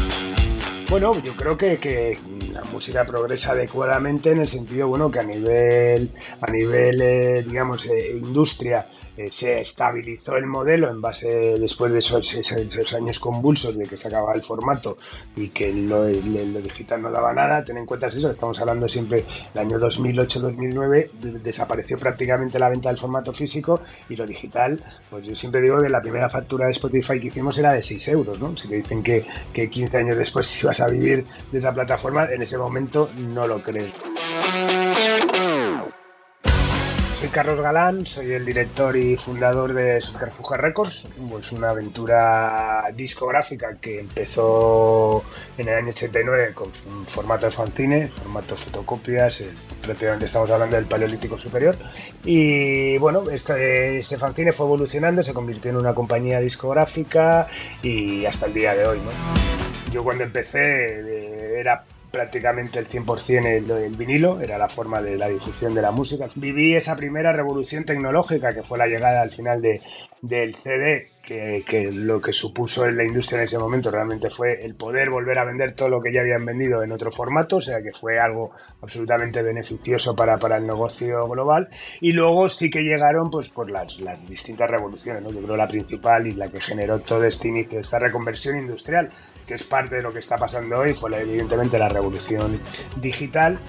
Speaker 9: Bueno, yo creo que, que la música progresa adecuadamente en el sentido, bueno, que a nivel, a nivel eh, digamos, eh, industria, eh, se estabilizó el modelo en base, después de esos, esos años convulsos de que se acababa el formato y que lo, lo digital no daba nada. Ten en cuenta eso, estamos hablando siempre del año dos mil ocho dos mil nueve, desapareció prácticamente la venta del formato físico y lo digital, pues yo siempre digo que la primera factura de Spotify que hicimos era de seis euros, ¿no? Si te dicen que, que quince años después ibas a vivir de esa plataforma, en ese momento no lo creo. Soy Carlos Galán, soy el director y fundador de Subterfuge Records. Pues una aventura discográfica que empezó en el año ochenta y nueve con un formato de fanzine, formato de fotocopias, eh, prácticamente estamos hablando del Paleolítico Superior. Y bueno, este, este fanzine fue evolucionando, se convirtió en una compañía discográfica y hasta el día de hoy, ¿no? Yo cuando empecé eh, era prácticamente el cien por ciento el, el vinilo, era la forma de la difusión de la música. Viví esa primera revolución tecnológica que fue la llegada al final de, del C D, que, que lo que supuso en la industria en ese momento realmente fue el poder volver a vender todo lo que ya habían vendido en otro formato, o sea que fue algo absolutamente beneficioso para, para el negocio global. Y luego sí que llegaron pues por las, las distintas revoluciones, ¿no? Yo creo la principal y la que generó todo este inicio, esta reconversión industrial, que es parte de lo que está pasando hoy, fue la, evidentemente la revolución digital.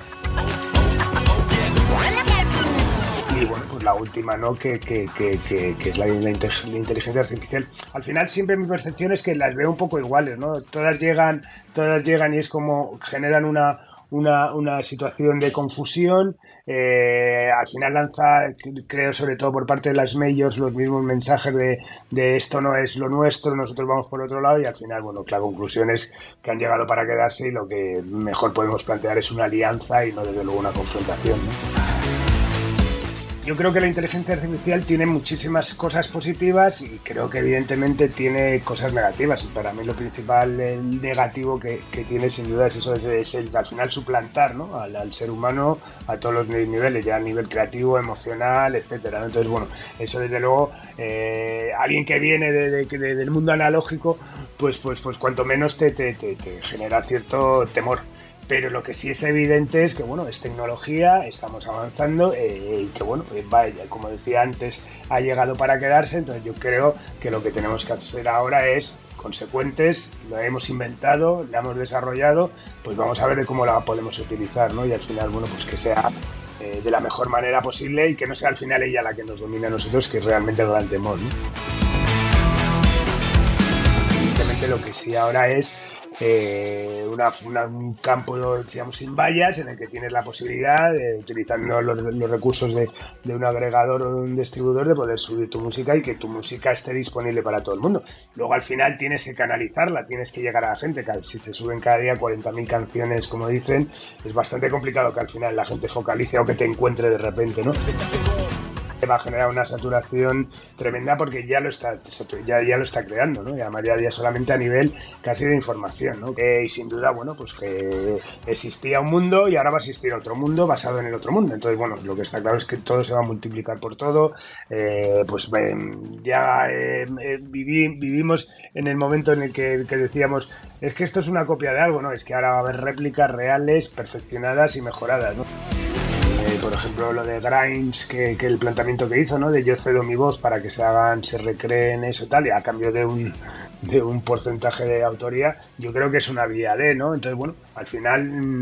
Speaker 9: Y bueno, pues la última, ¿no? Que, que, que, que, que es la, la, la inteligencia artificial. Al final siempre mi percepción es que las veo un poco iguales, ¿no? Todas llegan, todas llegan y es como generan una, una, una situación de confusión. Eh, al final lanza, creo, sobre todo por parte de las majors, los mismos mensajes de, de esto no es lo nuestro, nosotros vamos por otro lado, y al final, bueno, la conclusión es que han llegado para quedarse y lo que mejor podemos plantear es una alianza y no desde luego una confrontación, ¿no? Yo creo que la inteligencia artificial tiene muchísimas cosas positivas y creo que evidentemente tiene cosas negativas. Para mí lo principal, el negativo que, que tiene sin duda es eso, es, es el al final suplantar, ¿no? al, al ser humano a todos los niveles, ya a nivel creativo, emocional, etcétera, ¿no? Entonces, bueno, eso desde luego, eh, alguien que viene de, de, de, del mundo analógico, pues, pues, pues cuanto menos te, te, te, te genera cierto temor. Pero lo que sí es evidente es que, bueno, es tecnología, estamos avanzando eh, y que, bueno, eh, vaya, como decía antes, ha llegado para quedarse. Entonces yo creo que lo que tenemos que hacer ahora es consecuentes, lo hemos inventado, la hemos desarrollado, pues vamos a ver cómo la podemos utilizar, ¿no? Y al final, bueno, pues que sea eh, de la mejor manera posible y que no sea al final ella la que nos domine a nosotros, que es realmente el gran temor, ¿no? Evidentemente lo que sí ahora es Eh, una, una, un campo, decíamos, sin vallas, en el que tienes la posibilidad, de, utilizando los, los recursos de, de un agregador o de un distribuidor, de poder subir tu música y que tu música esté disponible para todo el mundo. Luego al final tienes que canalizarla, tienes que llegar a la gente. Si se suben cada día cuarenta mil canciones, como dicen, es bastante complicado que al final la gente focalice o que te encuentre de repente, ¿no? Va a generar una saturación tremenda porque ya lo está ya, ya lo está creando, ¿no? Y además ya, ya solamente a nivel casi de información, ¿no? Eh, y sin duda, bueno, pues que existía un mundo y ahora va a existir otro mundo basado en el otro mundo. Entonces, bueno, lo que está claro es que todo se va a multiplicar por todo. Eh, pues eh, ya eh, eh, viví, vivimos en el momento en el que, que decíamos, es que esto es una copia de algo, ¿no? Es que ahora va a haber réplicas reales, perfeccionadas y mejoradas, ¿no? Por ejemplo, lo de Grimes, que, que el planteamiento que hizo, ¿no? De yo cedo mi voz para que se hagan, se recreen eso tal, y a cambio de un, de un porcentaje de autoría, yo creo que es una vía de, ¿no? Entonces, bueno, al final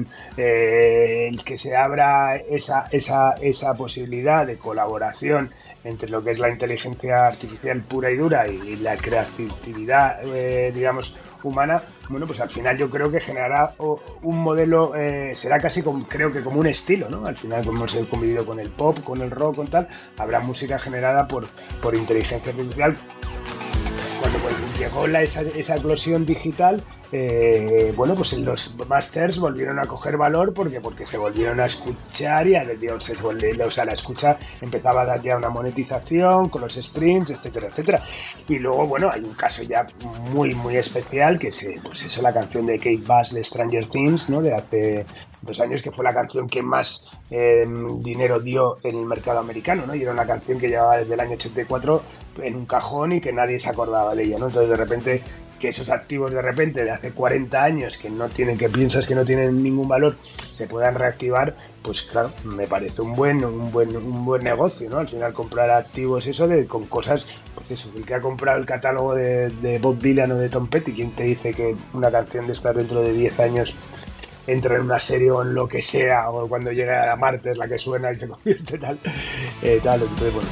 Speaker 9: eh, el que se abra esa, esa, esa posibilidad de colaboración entre lo que es la inteligencia artificial pura y dura y la creatividad, eh, digamos, humana, bueno, pues al final yo creo que generará un modelo, eh, será casi como, creo que como un estilo, ¿no? Al final, como hemos convivido con el pop, con el rock, con tal, habrá música generada por, por inteligencia artificial. Cuando pues, llegó la, esa, esa eclosión digital, eh, bueno, pues los masters volvieron a coger valor porque, porque se volvieron a escuchar y a, se volvió, o sea, la escucha empezaba a dar ya una monetización con los streams, etcétera, etcétera. Y luego, bueno, hay un caso ya muy, muy especial que es, pues eso, la canción de Kate Bush de Stranger Things, ¿no? De hace dos años, que fue la canción que más eh, dinero dio en el mercado americano, ¿no? Y era una canción que llevaba desde el año ochenta y cuatro en un cajón y que nadie se acordaba de ella, ¿no? Entonces, de repente, que esos activos de repente de hace cuarenta años que no tienen, que piensas que no tienen ningún valor, se puedan reactivar, pues claro, me parece un buen un buen un buen negocio, ¿no? Al final comprar activos eso de con cosas, pues eso, el que ha comprado el catálogo de, de Bob Dylan o de Tom Petty, ¿quién te dice que una canción de estas dentro de diez años entra en una serie o en lo que sea, o cuando llega a Marte es la que suena y se convierte tal, eh, tal, entonces bueno.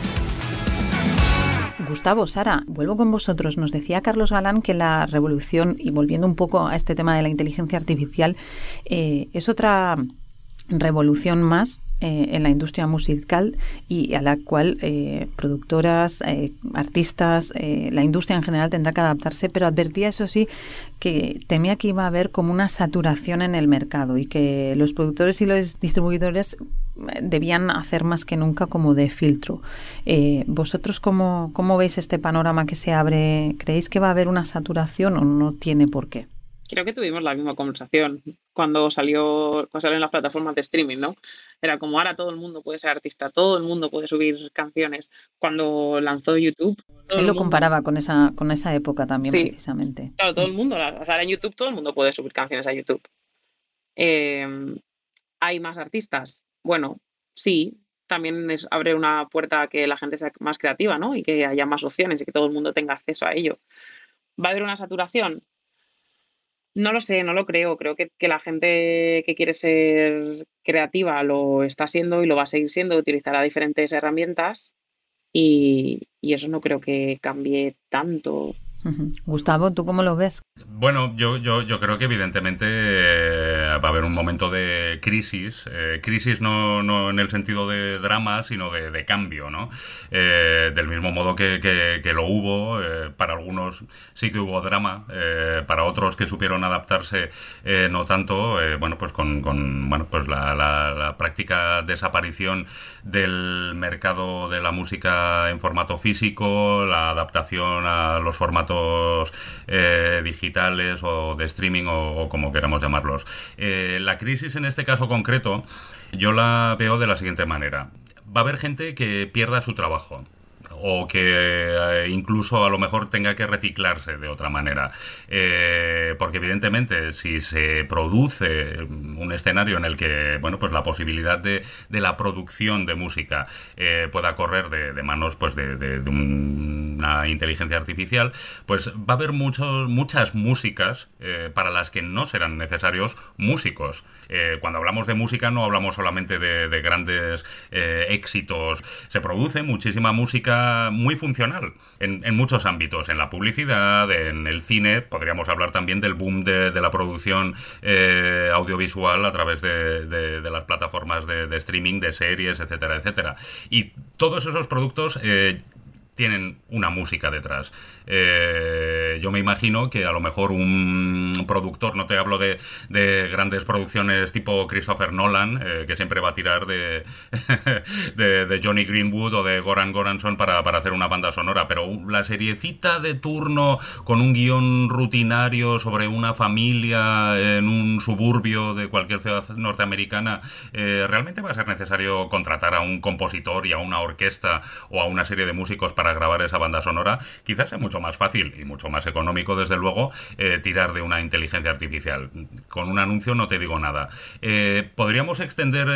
Speaker 8: Gustavo, Sara, vuelvo con vosotros. Nos decía Carlos Galán que la revolución, y volviendo un poco a este tema de la inteligencia artificial, eh, es otra revolución más eh, en la industria musical y a la cual eh, productoras, eh, artistas, eh, la industria en general tendrá que adaptarse, pero advertía, eso sí, que temía que iba a haber como una saturación en el mercado y que los productores y los distribuidores debían hacer más que nunca como de filtro. Eh, ¿Vosotros cómo, cómo veis este panorama que se abre? ¿Creéis que va a haber una saturación o no tiene por qué?
Speaker 6: Creo que tuvimos la misma conversación cuando salió, cuando salieron las plataformas de streaming, ¿no? Era como ahora todo el mundo puede ser artista, todo el mundo puede subir canciones. Cuando lanzó YouTube... Todo
Speaker 8: Él
Speaker 6: el
Speaker 8: lo
Speaker 6: mundo...
Speaker 8: comparaba con esa, con esa época también, sí, precisamente.
Speaker 6: Claro, todo el mundo, o sea, en YouTube todo el mundo puede subir canciones a YouTube. Eh, ¿Hay más artistas? Bueno, sí, también es, abre una puerta a que la gente sea más creativa, ¿no? Y que haya más opciones y que todo el mundo tenga acceso a ello. ¿Va a haber una saturación? No lo sé, no lo creo. Creo que, que la gente que quiere ser creativa lo está siendo y lo va a seguir siendo, utilizará diferentes herramientas y, y eso no creo que cambie tanto.
Speaker 8: Uh-huh. Gustavo, ¿tú cómo lo ves?
Speaker 7: Bueno, yo, yo, yo creo que evidentemente eh, va a haber un momento de crisis, eh, crisis no, no en el sentido de drama, sino de, de cambio, ¿no? Eh, del mismo modo que, que, que lo hubo, eh, para algunos sí que hubo drama, eh, para otros que supieron adaptarse eh, no tanto, eh, bueno, pues con, con bueno, pues la, la, la práctica desaparición del mercado de la música en formato físico, la adaptación a los formatos Eh, digitales o de streaming o, o como queramos llamarlos. Eh, la crisis en este caso concreto yo la veo de la siguiente manera. Va a haber gente que pierda su trabajo o que eh, incluso a lo mejor tenga que reciclarse de otra manera. Eh, porque evidentemente si se produce un escenario en el que, bueno, pues la posibilidad de, de la producción de música eh, pueda correr de, de manos pues de, de, de un, una inteligencia artificial, pues va a haber muchos, muchas músicas eh, para las que no serán necesarios músicos. Eh, cuando hablamos de música no hablamos solamente de, de grandes eh, éxitos. Se produce muchísima música muy funcional en, en muchos ámbitos, en la publicidad, en el cine. Podríamos hablar también del boom de, de la producción eh, audiovisual a través de, de, de las plataformas de, de streaming, de series, etcétera, etcétera. Y todos esos productos eh, tienen una música detrás. Eh, yo me imagino que a lo mejor un productor, no te hablo de, de grandes producciones tipo Christopher Nolan, eh, que siempre va a tirar de, de, de Johnny Greenwood o de Goran Goransson para, para hacer una banda sonora, pero la seriecita de turno con un guión rutinario sobre una familia en un suburbio de cualquier ciudad norteamericana, eh, realmente va a ser necesario contratar a un compositor y a una orquesta o a una serie de músicos para grabar esa banda sonora. Quizás sea mucho más fácil y mucho más económico, desde luego, eh, tirar de una inteligencia artificial. Con un anuncio no te digo nada. Eh, podríamos extender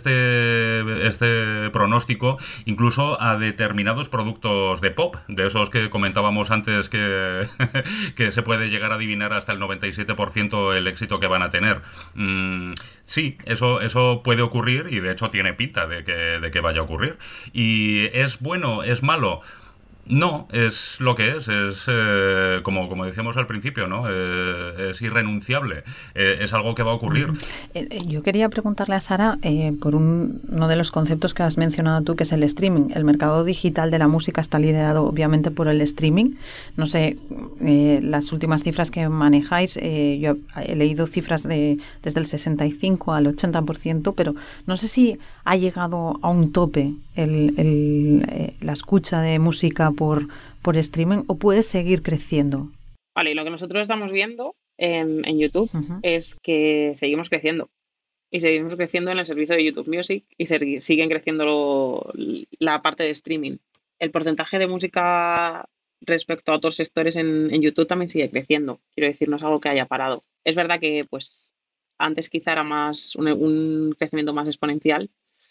Speaker 7: este, este pronóstico incluso a determinados productos de pop, de esos que comentábamos antes que, que se puede llegar a adivinar hasta el noventa y siete por ciento el éxito que van a tener. Mm, sí, eso, eso puede ocurrir y de hecho tiene pinta de que, de que vaya a ocurrir. ¿Y es bueno, es malo? No, es lo que es, es eh, como, como decíamos al principio, ¿no? Eh, es irrenunciable, eh, es algo que va a ocurrir.
Speaker 8: Eh, yo quería preguntarle a Sara eh, por un, uno de los conceptos que has mencionado tú, que es el streaming. El mercado digital de la música está liderado obviamente por el streaming. No sé, eh, las últimas cifras que manejáis, eh, yo he leído cifras de desde el sesenta y cinco al ochenta por ciento, pero no sé si ha llegado a un tope el, el, eh, la escucha de música por, por streaming o puede seguir creciendo.
Speaker 6: Vale, y lo que nosotros estamos viendo en, en YouTube uh-huh. es que seguimos creciendo. Y seguimos creciendo en el servicio de YouTube Music y se, siguen creciendo lo, la parte de streaming. El porcentaje de música respecto a otros sectores en, en YouTube también sigue creciendo. Quiero decir, no es algo que haya parado. Es verdad que pues antes quizá era más un, un crecimiento más exponencial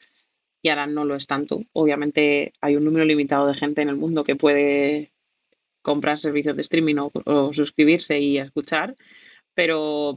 Speaker 6: y ahora no lo es tanto. Obviamente hay un número limitado de gente en el mundo que puede comprar servicios de streaming o, o suscribirse y escuchar, pero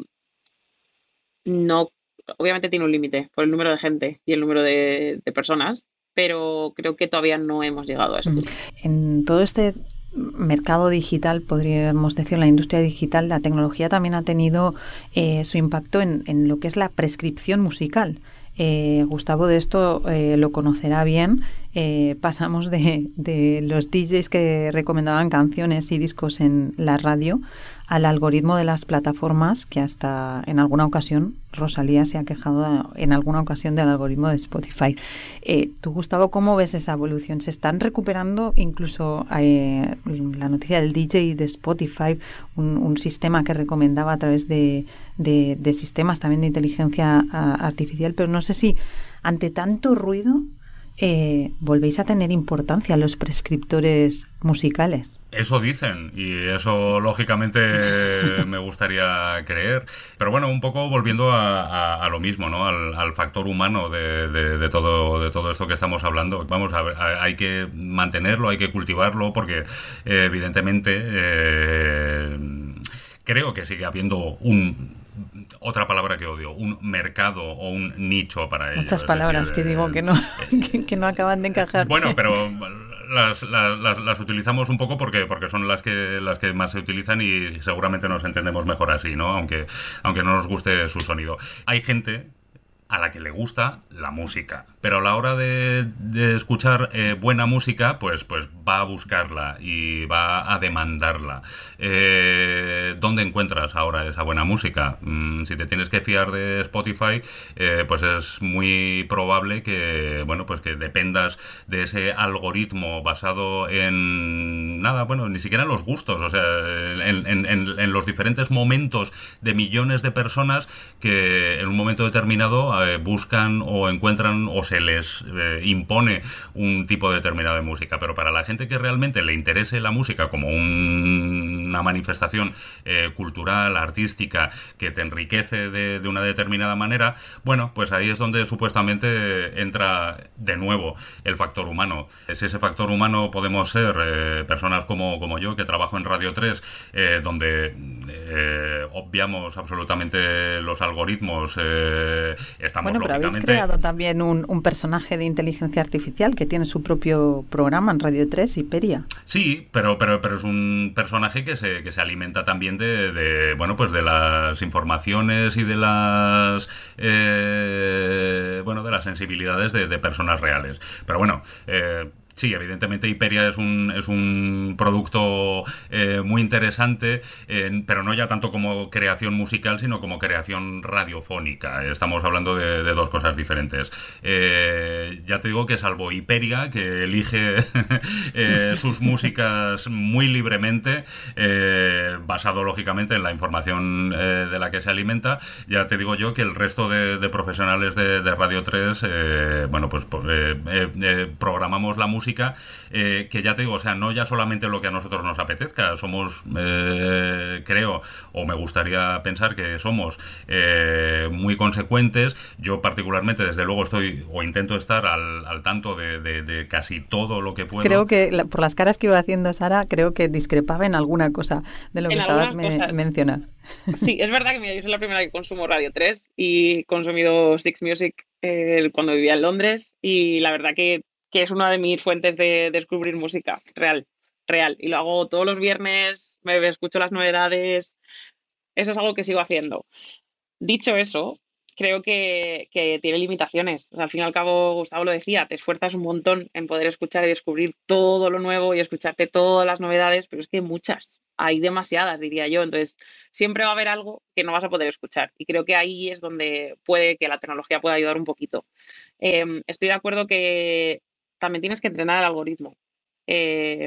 Speaker 6: no, obviamente tiene un límite por el número de gente y el número de, de personas, pero creo que todavía no hemos llegado a ese punto.
Speaker 8: En todo este mercado digital, podríamos decir, la industria digital, la tecnología también ha tenido eh, su impacto en, en lo que es la prescripción musical. Eh, Gustavo de esto eh, lo conocerá bien. eh, pasamos de, de los D Js que recomendaban canciones y discos en la radio al algoritmo de las plataformas, que hasta en alguna ocasión Rosalía se ha quejado en alguna ocasión del algoritmo de Spotify. Eh, tú, Gustavo, ¿cómo ves esa evolución? ¿Se están recuperando incluso eh, la noticia del D J de Spotify, un, un sistema que recomendaba a través de, de, de sistemas también de inteligencia a, artificial? Pero no sé si ante tanto ruido eh, volvéis a tener importancia los prescriptores musicales.
Speaker 7: Eso dicen, y eso lógicamente me gustaría creer. Pero bueno, un poco volviendo a, a, a lo mismo, ¿no? Al, al factor humano de, de, de todo de todo esto que estamos hablando. Vamos a ver, hay que mantenerlo, hay que cultivarlo, porque eh, evidentemente eh, creo que sigue habiendo un... Otra palabra que odio, un mercado o un nicho para ello.
Speaker 8: Muchas palabras decir, que digo que no, que, que no acaban de encajar.
Speaker 7: Bueno, pero las, las, las, las utilizamos un poco porque porque son las que las que más se utilizan y seguramente nos entendemos mejor así, ¿no? Aunque, aunque no nos guste su sonido. Hay gente a la que le gusta la música, pero a la hora de, de escuchar eh, buena música, pues, pues va a buscarla y va a demandarla. Eh, ¿Dónde encuentras ahora esa buena música? Mm, si te tienes que fiar de Spotify, eh, pues es muy probable que, bueno, pues que dependas de ese algoritmo basado en nada, bueno, ni siquiera en los gustos, o sea, en, en, en, en los diferentes momentos de millones de personas que en un momento determinado buscan o encuentran o se les eh, impone un tipo determinado de música. Pero para la gente que realmente le interese la música como un, una manifestación eh, cultural, artística, que te enriquece de, de una determinada manera, bueno, pues ahí es donde supuestamente entra de nuevo el factor humano. Si ese factor humano podemos ser eh, personas como, como yo, que trabajo en Radio tres, eh, donde eh, obviamos absolutamente los algoritmos, eh, estamos
Speaker 8: bueno, pero
Speaker 7: lógicamente...
Speaker 8: habéis creado también un, un personaje de inteligencia artificial que tiene su propio programa en Radio tres, Hiperia.
Speaker 7: Sí, pero pero pero es un personaje que se que se alimenta también de, de bueno, pues de las informaciones y de las eh, bueno, de las sensibilidades de, de personas reales. Pero bueno, eh, sí, evidentemente Hiperia es un es un producto eh, muy interesante, eh, pero no ya tanto como creación musical, sino como creación radiofónica. Estamos hablando de, de dos cosas diferentes. Eh, ya te digo que salvo Hiperia, que elige eh, sus músicas muy libremente, eh, basado lógicamente en la información eh, de la que se alimenta, ya te digo yo que el resto de, de profesionales de, de Radio tres, eh, bueno, pues eh, eh, eh, programamos la música Música, eh, que ya te digo, o sea, no ya solamente lo que a nosotros nos apetezca, somos, eh, creo, o me gustaría pensar que somos eh, muy consecuentes. Yo particularmente, desde luego, estoy o intento estar al, al tanto de, de, de casi todo lo que puedo.
Speaker 8: Creo que, la, por las caras que iba haciendo Sara, creo que discrepaba en alguna cosa de lo que estabas me, mencionando.
Speaker 6: Sí, es verdad que mira, yo soy la primera que consumo Radio tres y he consumido Six Music eh, cuando vivía en Londres, y la verdad que que es una de mis fuentes de descubrir música real, real. Y lo hago todos los viernes, me escucho las novedades, eso es algo que sigo haciendo. Dicho eso, creo que, que tiene limitaciones. O sea, al fin y al cabo, Gustavo lo decía, te esfuerzas un montón en poder escuchar y descubrir todo lo nuevo y escucharte todas las novedades, pero es que hay muchas, hay demasiadas, diría yo. Entonces, siempre va a haber algo que no vas a poder escuchar. Y creo que ahí es donde puede que la tecnología pueda ayudar un poquito. Eh, estoy de acuerdo que también tienes que entrenar el algoritmo. Eh,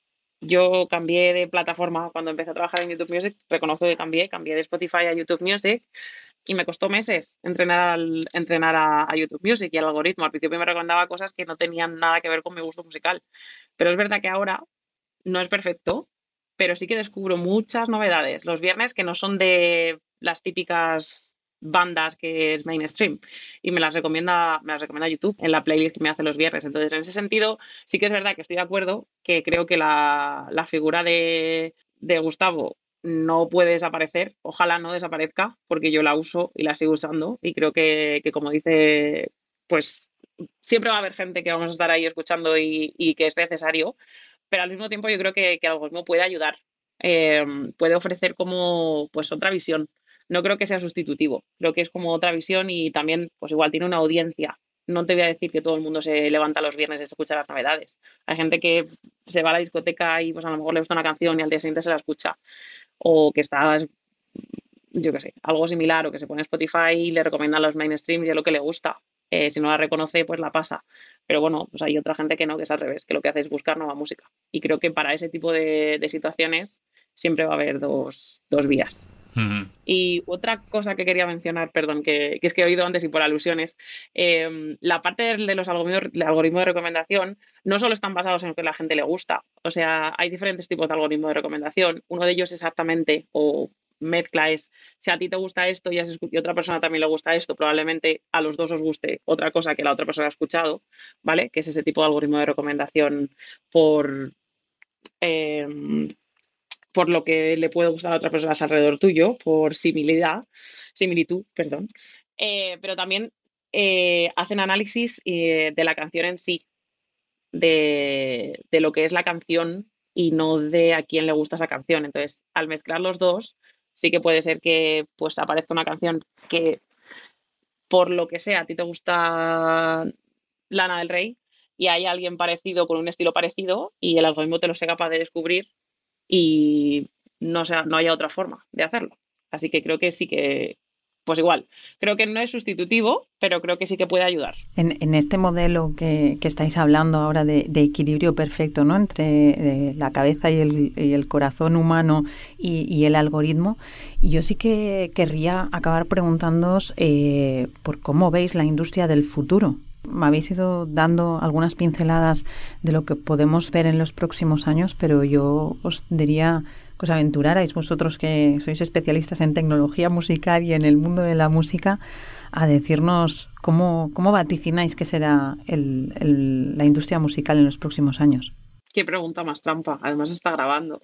Speaker 6: yo cambié de plataforma cuando empecé a trabajar en YouTube Music, reconozco que cambié, cambié de Spotify a YouTube Music y me costó meses entrenar, al, entrenar a, a YouTube Music y al algoritmo. Al principio me recomendaba cosas que no tenían nada que ver con mi gusto musical, pero es verdad que ahora no es perfecto, pero sí que descubro muchas novedades los viernes que no son de las típicas bandas que es mainstream, y me las recomienda me las recomienda YouTube en la playlist que me hace los viernes. Entonces, en ese sentido, sí que es verdad que estoy de acuerdo, que creo que la, la figura de, de Gustavo no puede desaparecer, ojalá no desaparezca, porque yo la uso y la sigo usando, y creo que, que como dice, pues siempre va a haber gente que vamos a estar ahí escuchando y, y que es necesario, pero al mismo tiempo yo creo que, que el algoritmo puede ayudar, eh, puede ofrecer como pues otra visión. No creo que sea sustitutivo, creo que es como otra visión y también pues igual tiene una audiencia no te voy a decir que todo el mundo se levanta los viernes y se escucha las novedades. Hay gente que se va a la discoteca y pues a lo mejor le gusta una canción y al día siguiente se la escucha. O que está, yo qué sé, algo similar, o que se pone Spotify y le recomiendan los mainstreams y es lo que le gusta. Eh, si no la reconoce, pues la pasa. Pero bueno, pues hay otra gente que no, que es al revés, que lo que hace es buscar nueva música. Y creo que para ese tipo de, de situaciones siempre va a haber dos, dos vías.
Speaker 7: Uh-huh.
Speaker 6: Y otra cosa que quería mencionar, perdón, que, que es que he oído antes y por alusiones, eh, la parte de, de los algoritmos, el algoritmo de recomendación no solo están basados en lo que a la gente le gusta. O sea, hay diferentes tipos de algoritmos de recomendación. Uno de ellos exactamente, o mezcla, es si a ti te gusta esto y, has escu- y a otra persona también le gusta esto, probablemente a los dos os guste otra cosa que la otra persona ha escuchado, ¿vale? Que es ese tipo de algoritmo de recomendación por, eh, por lo que le puede gustar a otras personas alrededor tuyo, por similidad, similitud, perdón. Eh, pero también eh, hacen análisis eh, de la canción en sí, de, de lo que es la canción y no de a quién le gusta esa canción. Entonces, al mezclar los dos, sí que puede ser que pues aparezca una canción que, por lo que sea, a ti te gusta Lana del Rey y hay alguien parecido con un estilo parecido y el algoritmo te lo sea capaz de descubrir y no, sea, no haya otra forma de hacerlo. Así que creo que sí que, pues igual, creo que no es sustitutivo, pero creo que sí que puede ayudar.
Speaker 8: En, en este modelo que, que estáis hablando ahora de, de equilibrio perfecto, ¿no?, entre eh, la cabeza y el, y el corazón humano y, y el algoritmo, yo sí que querría acabar preguntándoos eh, por cómo veis la industria del futuro. Me habéis ido dando algunas pinceladas de lo que podemos ver en los próximos años, pero yo os diría que os aventurarais, vosotros que sois especialistas en tecnología musical y en el mundo de la música, a decirnos cómo, cómo vaticináis que será el, el, la industria musical en los próximos años.
Speaker 6: Qué pregunta más trampa. Además está grabando.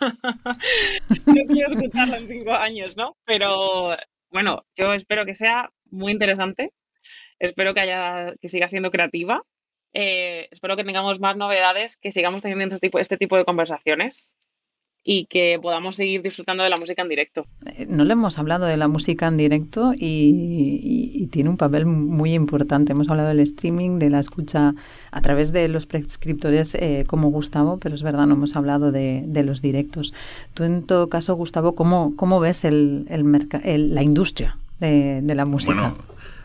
Speaker 6: No quiero escucharla en cinco años, ¿no? Pero bueno, yo espero que sea muy interesante. Espero que haya, que siga siendo creativa. Eh, espero que tengamos más novedades, que sigamos teniendo este tipo, este tipo de conversaciones y que podamos seguir disfrutando de la música en directo.
Speaker 8: No le hemos hablado de la música en directo y, y, y tiene un papel muy importante. Hemos hablado del streaming, de la escucha a través de los prescriptores eh, como Gustavo, pero es verdad, no hemos hablado de, de los directos. Tú, en todo caso, Gustavo, ¿cómo, cómo ves el, el merc- el, la industria de, de la música?
Speaker 7: Bueno,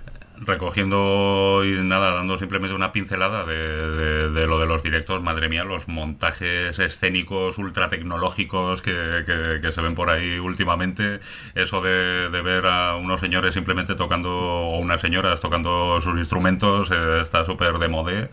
Speaker 7: recogiendo y nada, dando simplemente una pincelada de, de, de lo de los directos, madre mía, los montajes escénicos ultra tecnológicos que, que, que se ven por ahí últimamente, eso de, de ver a unos señores simplemente tocando, o unas señoras tocando sus instrumentos, eh, está súper de modé.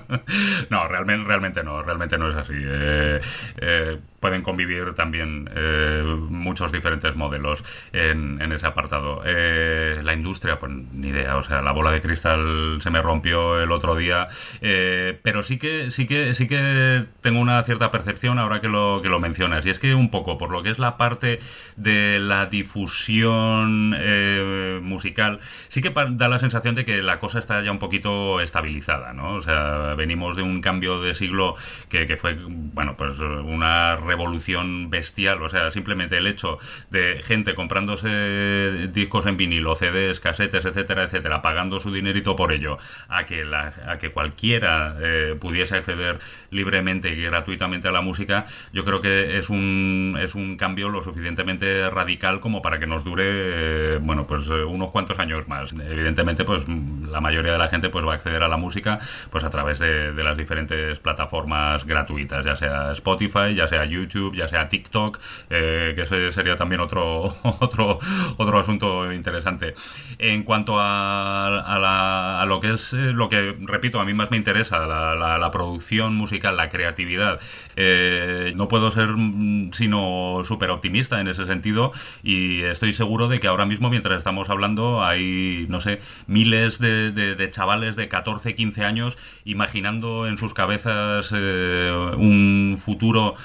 Speaker 7: No, realmente, realmente no, realmente no es así. Eh, eh, pueden convivir también eh, muchos diferentes modelos en, en ese apartado. Eh, la industria, pues ni idea, o sea, la bola de cristal se me rompió el otro día, eh, pero sí que sí que sí que tengo una cierta percepción ahora que lo que lo mencionas, y es que un poco por lo que es la parte de la difusión eh, musical, sí que da la sensación de que la cosa está ya un poquito estabilizada, ¿no? O sea, venimos de un cambio de siglo que, que fue, bueno, pues una revolución bestial, o sea, simplemente el hecho de gente comprándose discos en vinilo, C Ds, casetes, etcétera, etcétera, pagando su dinerito por ello, a que la, a que cualquiera eh, pudiese acceder libremente y gratuitamente a la música, yo creo que es un es un cambio lo suficientemente radical como para que nos dure eh, bueno, pues eh, unos cuantos años más. Evidentemente, pues la mayoría de la gente pues va a acceder a la música pues a través de, de las diferentes plataformas gratuitas, ya sea Spotify, ya sea YouTube, ya sea TikTok, eh, que ese sería también otro otro otro asunto interesante. En cuanto a, a, la, a lo que es eh, lo que, repito, a mí más me interesa, la, la, la producción musical, la creatividad, eh, no puedo ser sino súper optimista en ese sentido, y estoy seguro de que ahora mismo, mientras estamos hablando, hay, no sé, miles de, de, de chavales de catorce, quince años imaginando en sus cabezas eh, un futuro eh,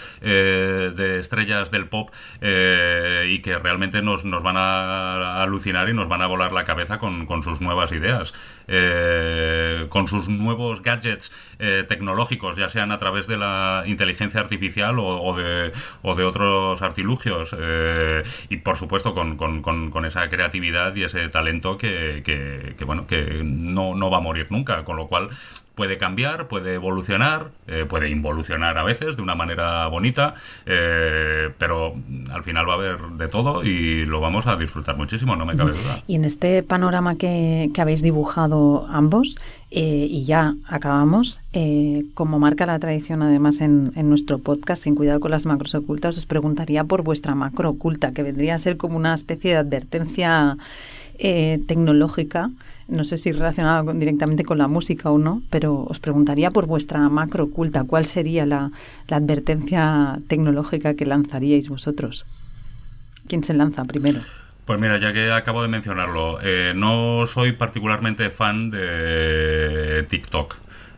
Speaker 7: de, de estrellas del pop eh, y que realmente nos, nos van a alucinar y nos van a volar la cabeza con, con sus nuevas ideas, eh, con sus nuevos gadgets eh, tecnológicos, ya sean a través de la inteligencia artificial o, o, de, o de otros artilugios, eh, y por supuesto con, con, con, con esa creatividad y ese talento que, que, que bueno, que no, no va a morir nunca, con lo cual puede cambiar, puede evolucionar, eh, puede involucionar a veces de una manera bonita, eh, pero al final va a haber de todo y lo vamos a disfrutar muchísimo, no me cabe duda.
Speaker 8: Y en este panorama que, que habéis dibujado ambos, eh, y ya acabamos, eh, como marca la tradición además en, en nuestro podcast, en Cuidado con las Macros Ocultas, os preguntaría por vuestra macro oculta, que vendría a ser como una especie de advertencia eh, tecnológica. No sé si relacionada con, directamente con la música o no, pero os preguntaría por vuestra macro oculta. ¿Cuál sería la, la advertencia tecnológica que lanzaríais vosotros? ¿Quién se lanza primero?
Speaker 7: Pues mira, ya que acabo de mencionarlo, eh, no soy particularmente fan de TikTok.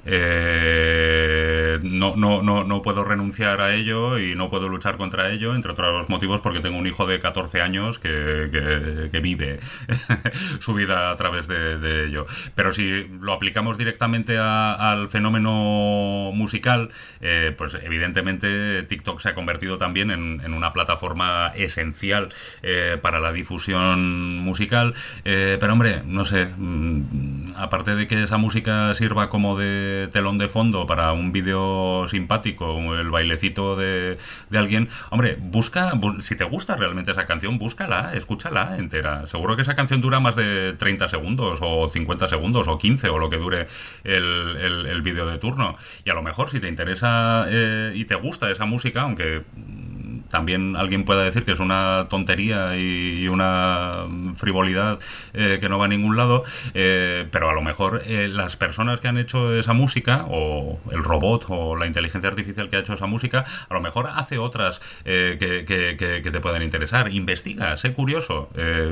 Speaker 7: Eh, no, no, no, no puedo renunciar a ello y no puedo luchar contra ello, entre otros motivos porque tengo un hijo de catorce años que, que, que vive su vida a través de, de ello. Pero si lo aplicamos directamente a, al fenómeno musical, eh, pues evidentemente TikTok se ha convertido también en, en una plataforma esencial eh, para la difusión musical, eh, pero hombre, no sé, mmm, aparte de que esa música sirva como de telón de fondo para un vídeo simpático, el bailecito de, de alguien, hombre, busca, bu- si te gusta realmente esa canción, búscala, escúchala entera. Seguro que esa canción dura más de treinta segundos o cincuenta segundos o quince o lo que dure el, el, el vídeo de turno. Y a lo mejor si te interesa eh, y te gusta esa música, aunque también alguien pueda decir que es una tontería y, y una frivolidad eh, que no va a ningún lado, eh, pero a lo mejor eh, las personas que han hecho esa música, o el robot o la inteligencia artificial que ha hecho esa música, a lo mejor hace otras eh, que, que, que, que te puedan interesar. Investiga, sé curioso, eh,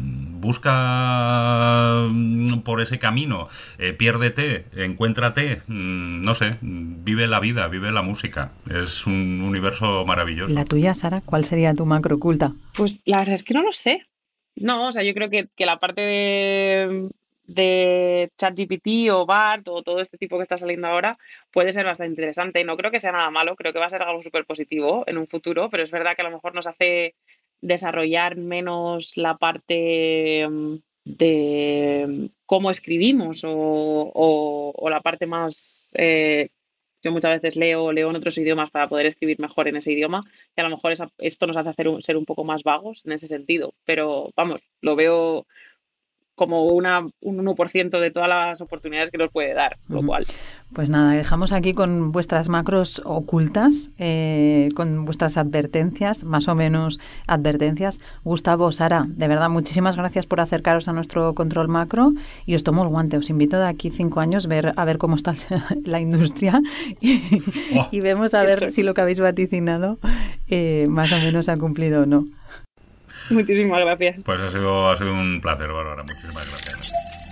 Speaker 7: busca por ese camino, eh, piérdete, encuéntrate, mmm, no sé, vive la vida, vive la música. Es un universo maravilloso.
Speaker 8: ¿La tuya, Sara? ¿Cuál sería tu macro oculta?
Speaker 6: Pues la verdad es que no lo sé. No, o sea, yo creo que, que la parte de, de ChatGPT o BART o todo este tipo que está saliendo ahora puede ser bastante interesante. No creo que sea nada malo, creo que va a ser algo súper positivo en un futuro, pero es verdad que a lo mejor nos hace desarrollar menos la parte de cómo escribimos o, o, o la parte más... Eh, yo muchas veces leo, leo en otros idiomas para poder escribir mejor en ese idioma y a lo mejor esa, esto nos hace hacer un, ser un poco más vagos en ese sentido. Pero vamos, lo veo como una, un uno por ciento de todas las oportunidades que nos puede dar, lo uh-huh. cual...
Speaker 8: Pues nada, dejamos aquí con vuestras macros ocultas, eh, con vuestras advertencias, más o menos advertencias. Gustavo, Sara, de verdad, muchísimas gracias por acercaros a nuestro control macro y os tomo el guante. Os invito de aquí cinco años ver, a ver cómo está la industria y, oh. y vemos a ver si lo que habéis vaticinado eh, más o menos ha cumplido o no.
Speaker 6: Muchísimas gracias.
Speaker 7: Pues ha sido, ha sido un placer, Bárbara. Muchísimas gracias.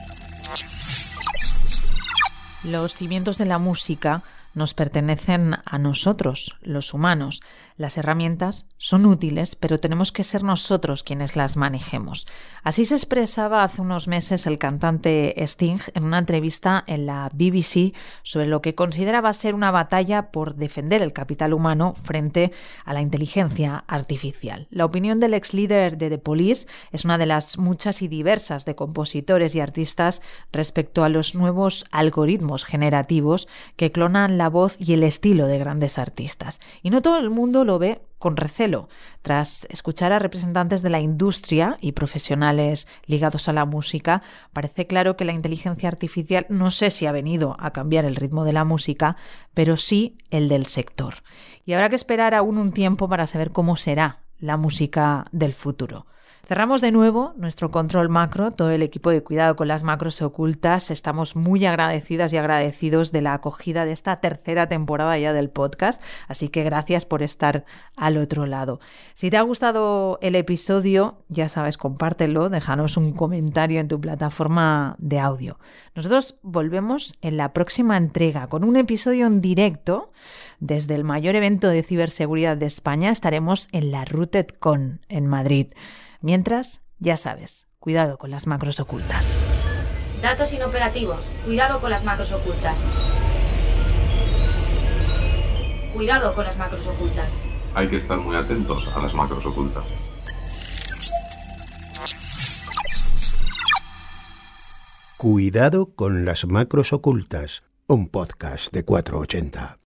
Speaker 5: Los cimientos de la música nos pertenecen a nosotros, los humanos. Las herramientas son útiles, pero tenemos que ser nosotros quienes las manejemos. Así se expresaba hace unos meses el cantante Sting en una entrevista en la B B C sobre lo que consideraba ser una batalla por defender el capital humano frente a la inteligencia artificial. La opinión del ex líder de The Police es una de las muchas y diversas de compositores y artistas respecto a los nuevos algoritmos generativos que clonan la voz y el estilo de grandes artistas. Y no todo el mundo lo ve con recelo. Tras escuchar a representantes de la industria y profesionales ligados a la música, parece claro que la inteligencia artificial no sé si ha venido a cambiar el ritmo de la música, pero sí el del sector. Y habrá que esperar aún un tiempo para saber cómo será la música del futuro. Cerramos de nuevo nuestro control macro, todo el equipo de Cuidado con las Macros Ocultas. Estamos muy agradecidas y agradecidos de la acogida de esta tercera temporada ya del podcast, así que gracias por estar al otro lado. Si te ha gustado el episodio, ya sabes, compártelo, déjanos un comentario en tu plataforma de audio. Nosotros volvemos en la próxima entrega con un episodio en directo desde el mayor evento de ciberseguridad de España. Estaremos en la RootedCon en Madrid. Mientras, ya sabes, cuidado con las macros ocultas.
Speaker 1: Datos inoperativos. Cuidado con las macros ocultas. Cuidado con las macros ocultas.
Speaker 2: Hay que estar muy atentos a las macros ocultas.
Speaker 3: Cuidado con las macros ocultas, un podcast de cuatrocientos ochenta.